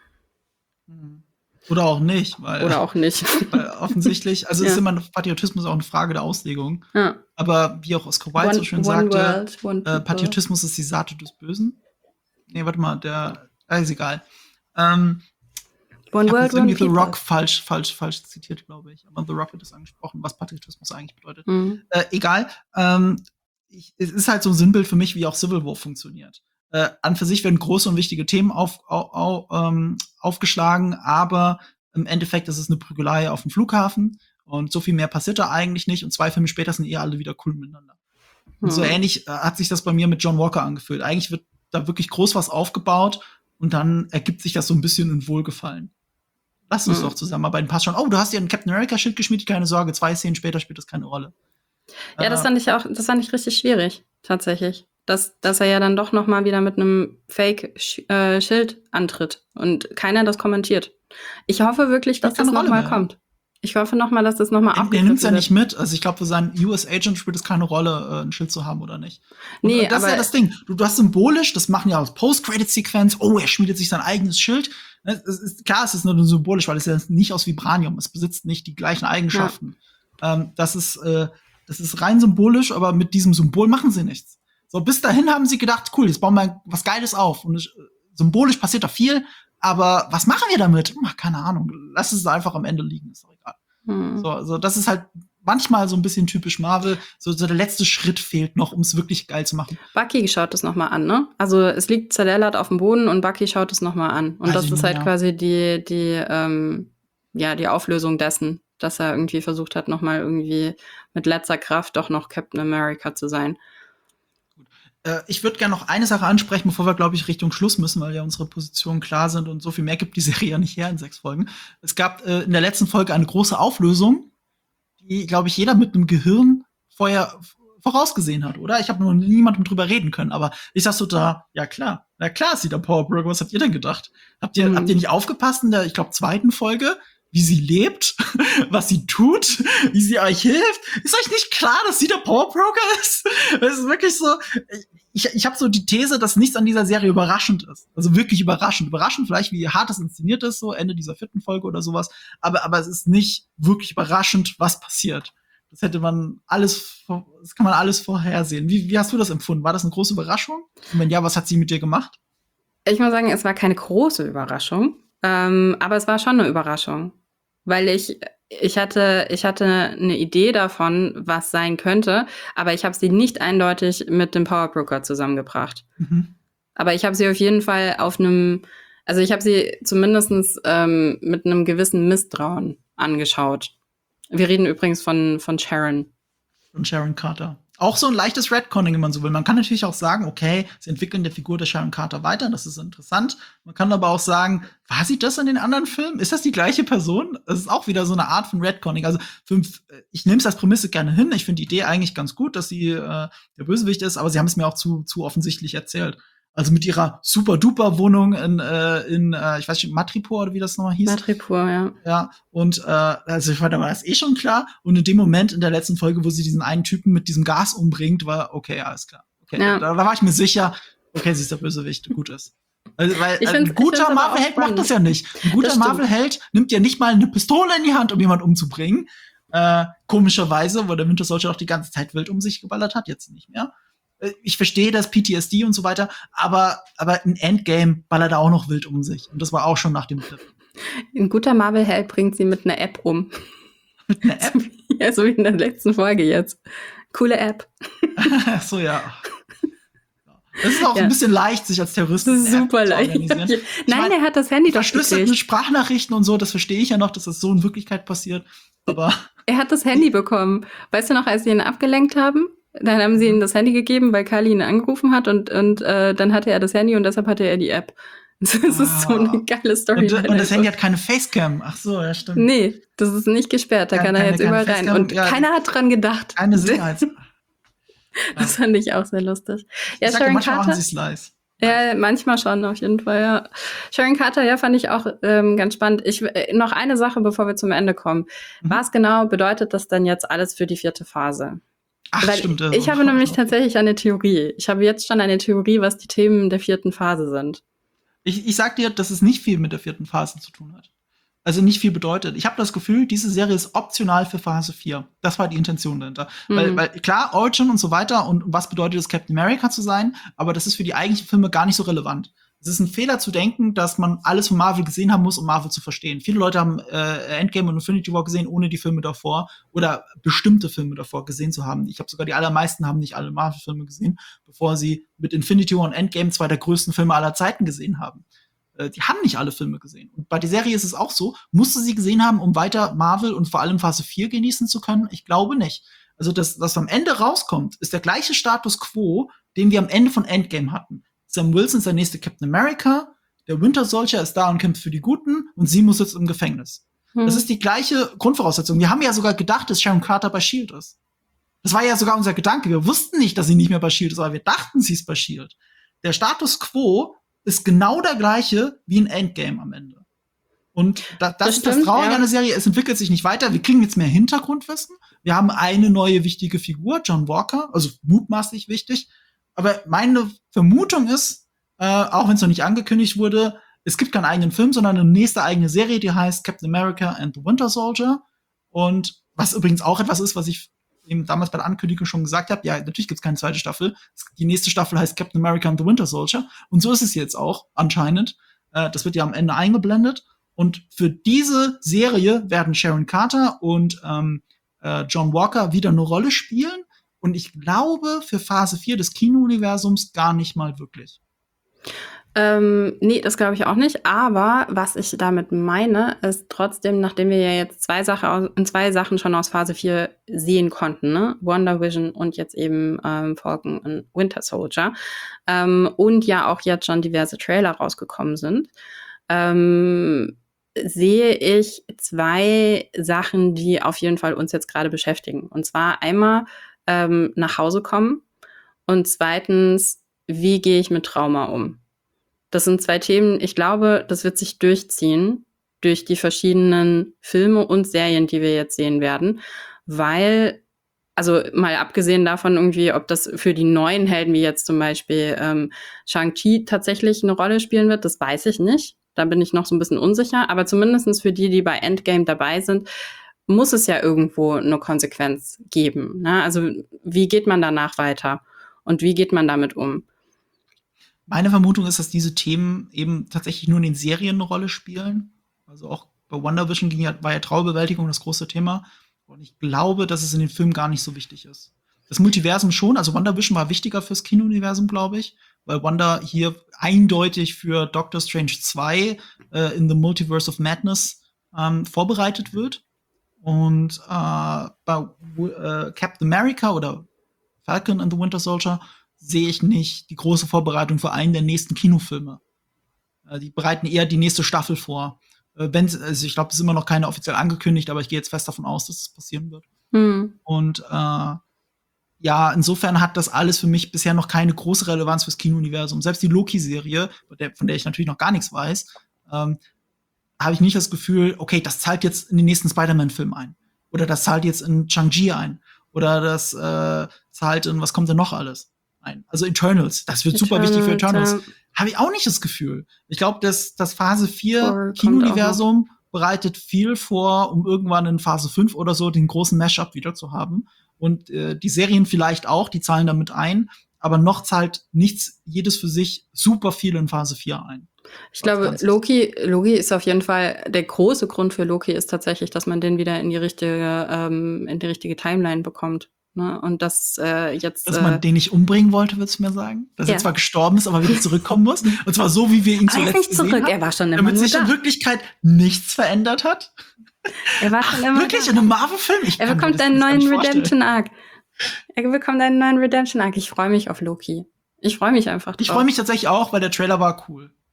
Oder auch nicht, weil Oder auch nicht. Weil offensichtlich, also Ja. ist immer Patriotismus auch eine Frage der Auslegung. Ja. Aber wie auch Oscar Wilde so One, schön one sagte, world, one äh, people. Patriotismus ist die Saat des Bösen. Nee, warte mal, der, äh, ist egal. Ähm, One ich habe world, jetzt irgendwie one The people. Rock falsch, falsch, falsch zitiert, glaube ich. Aber The Rock hat das angesprochen, was Patriotismus eigentlich bedeutet. Mhm. Äh, egal. Ähm, ich, es ist halt so ein Sinnbild für mich, wie auch Civil War funktioniert. Äh, an für sich werden große und wichtige Themen auf, au, au, ähm, aufgeschlagen, aber im Endeffekt ist es eine Prügelei auf dem Flughafen und so viel mehr passiert da eigentlich nicht und zwei Filme später sind eher alle wieder cool miteinander. Und so Hm. ähnlich äh, hat sich das bei mir mit John Walker angefühlt. Eigentlich wird da wirklich groß was aufgebaut und dann ergibt sich das so ein bisschen in Wohlgefallen. Lass uns Hm. doch zusammenarbeiten, passt schon. Oh, du hast dir ein Captain America-Schild geschmiedet, keine Sorge, zwei Szenen später spielt das keine Rolle. Ja, das fand ich auch, das fand ich richtig schwierig, tatsächlich. Dass, dass er ja dann doch noch mal wieder mit einem Fake-Schild antritt und keiner das kommentiert. Ich hoffe wirklich, dass Spielt keine das noch Rolle mal mehr. kommt. Ich hoffe noch mal, dass das noch mal Er, er abgegriffen nimmt ja wird. nicht mit. Also ich glaube, für seinen U S-Agent spielt es keine Rolle, äh, ein Schild zu haben oder nicht. Und, Nee, und das ist aber- ja das Ding. Du, du hast symbolisch, das machen ja aus Post-Credit-Sequenz, oh, er schmiedet sich sein eigenes Schild. Es ist, klar, es ist nur symbolisch, weil es ja nicht aus Vibranium. Es besitzt nicht die gleichen Eigenschaften. Ähm, das ist, äh, das ist rein symbolisch, aber mit diesem Symbol machen sie nichts. So, bis dahin haben sie gedacht, cool, jetzt bauen wir was Geiles auf. Und äh, symbolisch passiert da viel, aber was machen wir damit? Ach, keine Ahnung. Lass es einfach am Ende liegen, ist doch egal. Hm. So, also das ist halt manchmal so ein bisschen typisch Marvel. So, so der letzte Schritt fehlt noch, um es wirklich geil zu machen. Bucky schaut es noch mal an, ne? Also es liegt zerlellert auf dem Boden und Bucky schaut es noch mal an. Und Weiß das ich ist nicht halt mehr. quasi die, die, ähm, ja, die Auflösung dessen, dass er irgendwie versucht hat, noch mal irgendwie mit letzter Kraft doch noch Captain America zu sein. Äh, ich würde gerne noch eine Sache ansprechen, bevor wir, glaube ich, Richtung Schluss müssen, weil ja unsere Positionen klar sind und so viel mehr gibt die Serie ja nicht her in sechs Folgen. Es gab äh, in der letzten Folge eine große Auflösung, die, glaube ich, jeder mit einem Gehirn vorher vorausgesehen hat, oder? Ich habe noch niemandem drüber reden können, aber ich sag so da, ja klar, na klar ist sie der Power Broker, was habt ihr denn gedacht? Habt ihr, Mhm. habt ihr nicht aufgepasst in der, ich glaube, zweiten Folge, wie sie lebt, was sie tut, wie sie euch hilft? Ist euch nicht klar, dass sie der Power Broker ist? Es ist wirklich so, ich, ich habe so die These, dass nichts an dieser Serie überraschend ist. Also wirklich überraschend. Überraschend vielleicht, wie hart es inszeniert ist, so Ende dieser vierten Folge oder sowas. Aber, aber es ist nicht wirklich überraschend, was passiert. Das hätte man alles, das kann man alles vorhersehen. Wie, wie hast du das empfunden? War das eine große Überraschung? Und wenn ja, was hat sie mit dir gemacht? Ich muss sagen, es war keine große Überraschung, ähm, aber es war schon eine Überraschung, weil ich ich hatte ich hatte eine Idee davon, was sein könnte, aber ich habe sie nicht eindeutig mit dem Power Broker zusammengebracht. Mhm. Aber ich habe sie auf jeden Fall auf einem, also ich habe sie zumindest ähm, mit einem gewissen Misstrauen angeschaut. Wir reden übrigens von von Sharon. Und Sharon Carter. Auch so ein leichtes Redconning, wenn man so will. Man kann natürlich auch sagen, okay, sie entwickeln die Figur der Sharon Carter weiter, das ist interessant. Man kann aber auch sagen, war sie das in den anderen Filmen? Ist das die gleiche Person? Das ist auch wieder so eine Art von Redconning. Also, fünf, ich nehme es als Prämisse gerne hin. Ich finde die Idee eigentlich ganz gut, dass sie äh, der Bösewicht ist, aber sie haben es mir auch zu, zu offensichtlich erzählt. Also mit ihrer super-duper-Wohnung in, äh, in äh, ich weiß nicht, Madripoor oder wie das nochmal hieß. Madripoor, ja. Ja, und äh, also ich fand, da war das eh schon klar. Und in dem Moment in der letzten Folge, wo sie diesen einen Typen mit diesem Gas umbringt, war okay, alles klar. Okay, Ja. da, da war ich mir sicher, okay, sie ist der Bösewicht, gut ist. Also, weil Ich äh, find's- ein guter ich find's aber auch Marvel-Held macht spannend. das ja nicht. Ein guter Das stimmt. Marvel-Held nimmt ja nicht mal eine Pistole in die Hand, um jemanden umzubringen. Äh, komischerweise, weil der Winter Soldier auch die ganze Zeit wild um sich geballert hat, jetzt nicht mehr. Äh, Ich verstehe das P T S D und so weiter, aber, aber in Endgame ballert er auch noch wild um sich. Und das war auch schon nach dem Clip. Ein guter Marvel-Held bringt sie mit einer App um. Mit einer App. Ja, so wie in der letzten Folge jetzt. Coole App. Ach so, ja. Es ist auch Ja. ein bisschen leicht, sich als Terrorist Das ist eine App super zu leicht. organisieren. Ich Nein, mein, er hat das Handy doch verschlüsselte gekriegt. Sprachnachrichten und so, das verstehe ich ja noch, dass das so in Wirklichkeit passiert. Aber Er hat das Handy bekommen. Weißt du noch, als sie ihn abgelenkt haben? Dann haben sie ihm das Handy gegeben, weil Kali ihn angerufen hat und, und äh, dann hatte er das Handy und deshalb hatte er die App. Das ist so eine geile Story. und, und das Handy hat keine Facecam. Ach so, ja, stimmt. Nee, das ist nicht gesperrt, da Keine- kann er keine- jetzt keine überall rein. Facecam, Und ja. keiner hat dran gedacht. Keine Sicherheits. Das fand ich auch sehr lustig. Ich Ja, sag ja, Sharon manchmal machen Carter. sie Slice. Ja, manchmal schon, auf jeden Fall, ja. Sharon Carter, ja, fand ich auch ähm, ganz spannend. Ich äh, noch eine Sache, bevor wir zum Ende kommen. Mhm. Was genau bedeutet das denn jetzt alles für die vierte Phase? Ach, Weil stimmt. ich, ich habe nämlich tatsächlich eine Theorie. Ich habe jetzt schon eine Theorie, was die Themen der vierten Phase sind. Ich, ich sag dir, dass es nicht viel mit der vierten Phase zu tun hat. Also nicht viel bedeutet. Ich habe das Gefühl, diese Serie ist optional für Phase vier. Das war die Intention dahinter. Mhm. Weil, weil klar, Origin und so weiter und was bedeutet es, Captain America zu sein, aber das ist für die eigentlichen Filme gar nicht so relevant. Es ist ein Fehler zu denken, dass man alles von Marvel gesehen haben muss, um Marvel zu verstehen. Viele Leute haben äh, Endgame und Infinity War gesehen, ohne die Filme davor oder bestimmte Filme davor gesehen zu haben. Ich habe sogar die allermeisten haben nicht alle Marvel-Filme gesehen, bevor sie mit Infinity War und Endgame zwei der größten Filme aller Zeiten gesehen haben. Äh, die haben nicht alle Filme gesehen. Und bei der Serie ist es auch so. Musst du sie gesehen haben, um weiter Marvel und vor allem Phase vier genießen zu können? Ich glaube nicht. Also das, was am Ende rauskommt, ist der gleiche Status quo, den wir am Ende von Endgame hatten. Sam Wilson ist der nächste Captain America, der Winter Soldier ist da und kämpft für die Guten und sie muss jetzt im Gefängnis. Hm. Das ist die gleiche Grundvoraussetzung. Wir haben ja sogar gedacht, dass Sharon Carter bei S H I E L D ist. Das war ja sogar unser Gedanke. Wir wussten nicht, dass sie nicht mehr bei S H I E L D ist, aber wir dachten, sie ist bei S H I E L D. Der Status quo ist genau der gleiche wie in Endgame am Ende. Und da, das, das ist stimmt, das Traurige ja. an der Serie. Es entwickelt sich nicht weiter. Wir kriegen jetzt mehr Hintergrundwissen. Wir haben eine neue wichtige Figur, John Walker, also mutmaßlich wichtig. Aber meine Vermutung ist, äh, auch wenn es noch nicht angekündigt wurde, es gibt keinen eigenen Film, sondern eine nächste eigene Serie, die heißt Captain America and the Winter Soldier. Und was übrigens auch etwas ist, was ich eben damals bei der Ankündigung schon gesagt habe, ja, natürlich gibt's keine zweite Staffel. Die nächste Staffel heißt Captain America and the Winter Soldier. Und so ist es jetzt auch, anscheinend. Äh, das wird ja am Ende eingeblendet. Und für diese Serie werden Sharon Carter und ähm, äh, John Walker wieder eine Rolle spielen. Und ich glaube, für Phase vier des Kino-Universums gar nicht mal wirklich. Ähm, nee, das glaube ich auch nicht. Aber was ich damit meine, ist trotzdem, nachdem wir ja jetzt zwei Sachen in zwei Sachen schon aus Phase vier sehen konnten, ne? WandaVision und jetzt eben ähm, Falcon und Winter Soldier, ähm, und ja auch jetzt schon diverse Trailer rausgekommen sind, ähm, sehe ich zwei Sachen, die auf jeden Fall uns jetzt gerade beschäftigen. Und zwar einmal ähm, nach Hause kommen und zweitens, wie gehe ich mit Trauma um? Das sind zwei Themen, ich glaube, das wird sich durchziehen durch die verschiedenen Filme und Serien, die wir jetzt sehen werden, weil, also mal abgesehen davon irgendwie, ob das für die neuen Helden, wie jetzt zum Beispiel ähm, Shang-Chi tatsächlich eine Rolle spielen wird, das weiß ich nicht. Da bin ich noch so ein bisschen unsicher, aber zumindest für die, die bei Endgame dabei sind, muss es ja irgendwo eine Konsequenz geben, ne? Also wie geht man danach weiter und wie geht man damit um? Meine Vermutung ist, dass diese Themen eben tatsächlich nur in den Serien eine Rolle spielen. Also auch bei WandaVision ging ja, war ja Trauerbewältigung das große Thema. Und ich glaube, dass es in den Filmen gar nicht so wichtig ist. Das Multiversum schon, also WandaVision war wichtiger fürs Kino-Universum, glaube ich, weil Wanda hier eindeutig für Doctor Strange zwei äh, in the Multiverse of Madness ähm, vorbereitet wird. Und äh, bei äh, Captain America oder Falcon and the Winter Soldier sehe ich nicht die große Vorbereitung für einen der nächsten Kinofilme. Äh, die bereiten eher die nächste Staffel vor. Äh, wenn, also ich glaube, es ist immer noch keine offiziell angekündigt, aber ich gehe jetzt fest davon aus, dass es passieren wird. Mhm. Und äh, ja, insofern hat das alles für mich bisher noch keine große Relevanz fürs Kino-Universum. Selbst die Loki-Serie, von der ich natürlich noch gar nichts weiß, ähm, habe ich nicht das Gefühl, okay, das zahlt jetzt in den nächsten Spider-Man-Film ein. Oder das zahlt jetzt in Shang-Chi ein. Oder das äh, zahlt in, was kommt denn noch alles ein? Also Eternals, das wird Eternals, super wichtig für Eternals. Ja. Habe ich auch nicht das Gefühl. Ich glaube, dass das Phase vier Kino-Universum bereitet viel vor, um irgendwann in Phase fünf oder so den großen Mashup wieder zu haben. Und äh, die Serien vielleicht auch, die zahlen damit ein. Aber noch zahlt nichts, jedes für sich, super viel in Phase vier ein. Ich glaube, Loki, Loki ist auf jeden Fall, der große Grund für Loki ist tatsächlich, dass man den wieder in die richtige, ähm, in die richtige Timeline bekommt. Ne? Und das äh, jetzt. Dass man äh, den nicht umbringen wollte, würdest du mir sagen? Dass ja. er zwar gestorben ist, aber wieder zurückkommen muss. Und zwar so, wie wir ihn zuletzt nicht gesehen zurück. haben. Er war schon immer damit sich da. in Wirklichkeit nichts verändert hat. Er war schon Ach, immer wirklich? da. In einem Marvel-Film? Ich er bekommt einen neuen Redemption-Arc. Er bekommt einen neuen Redemption-Arc. Ich freue mich auf Loki. Ich freue mich einfach drauf. Ich freue mich tatsächlich auch, weil der Trailer war cool.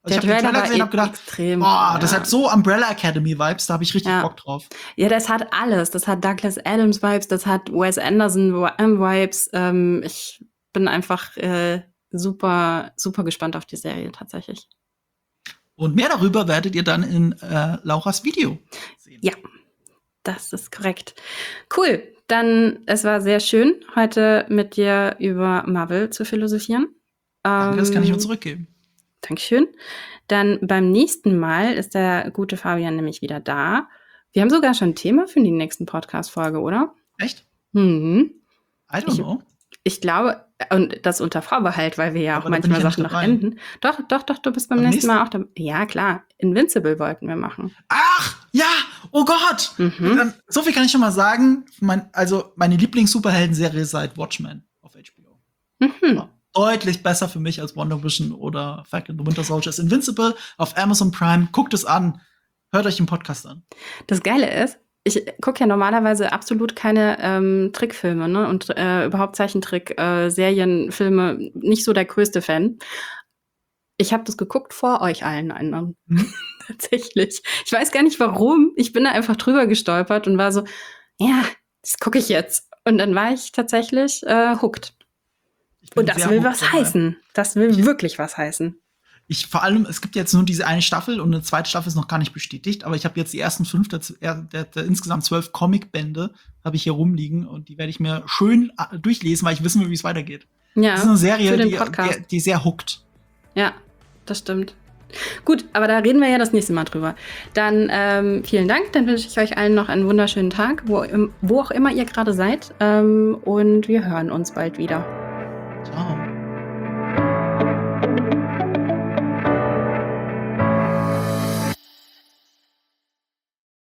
Also Der ich habe den Trailer Trailer gesehen und war habe gedacht, extrem. boah, das ja. hat so Umbrella Academy Vibes, da habe ich richtig Ja. Bock drauf. Ja, das hat alles. Das hat Douglas Adams Vibes, das hat Wes Anderson Vibes. Ähm, ich bin einfach äh, super, super gespannt auf die Serie tatsächlich. Und mehr darüber werdet ihr dann in äh, Lauras Video sehen. Ja, das ist korrekt. Cool. Dann, es war sehr schön, heute mit dir über Marvel zu philosophieren. Danke, das kann ich Ähm, nur zurückgeben. Dankeschön. Dann beim nächsten Mal ist der gute Fabian nämlich wieder da. Wir haben sogar schon ein Thema für die nächsten Podcast-Folge, oder? Echt? Mhm. I don't Ich- know. Ich glaube, und das unter Vorbehalt, weil wir ja Aber auch da bin manchmal ich ja Sachen nicht noch dabei. enden. Doch, doch, doch, du bist beim, Beim nächsten nächsten- Mal auch dabei. Ja, klar. Invincible wollten wir machen. Ach, ja, oh Gott. Mhm. Ähm, so viel kann ich schon mal sagen. Mein, also meine Lieblings-Superhelden-Serie seit Watchmen auf H B O. Mhm. Ja, deutlich besser für mich als Wonder Vision oder Falcon and the Winter Soldier ist Invincible auf Amazon Prime. Guckt es an. Hört euch den Podcast an. Das Geile ist, ich gucke ja normalerweise absolut keine ähm, Trickfilme, ne? Und äh, überhaupt Zeichentrick, äh, Serien, Filme, nicht so der größte Fan. Ich habe das geguckt vor euch allen anderen. Hm? Tatsächlich. Ich weiß gar nicht warum. Ich bin da einfach drüber gestolpert und war so, ja, das gucke ich jetzt. Und dann war ich tatsächlich äh, hooked. Ich bin Und das sehr will hooked was dabei. heißen. Das will wirklich was heißen. Ich vor allem, es gibt jetzt nur diese eine Staffel und eine zweite Staffel ist noch gar nicht bestätigt, aber ich habe jetzt die ersten fünf der, der, der, der insgesamt zwölf Comicbände habe ich hier rumliegen und die werde ich mir schön äh, durchlesen, weil ich wissen will, wie es weitergeht. Ja, Das ist eine Serie, für den die, Podcast. die, die sehr hookt. Ja, das stimmt. Gut, aber da reden wir ja das nächste Mal drüber. Dann ähm, vielen Dank. Dann wünsche ich euch allen noch einen wunderschönen Tag, wo, im, wo auch immer ihr gerade seid. Ähm, und wir hören uns bald wieder. Ciao.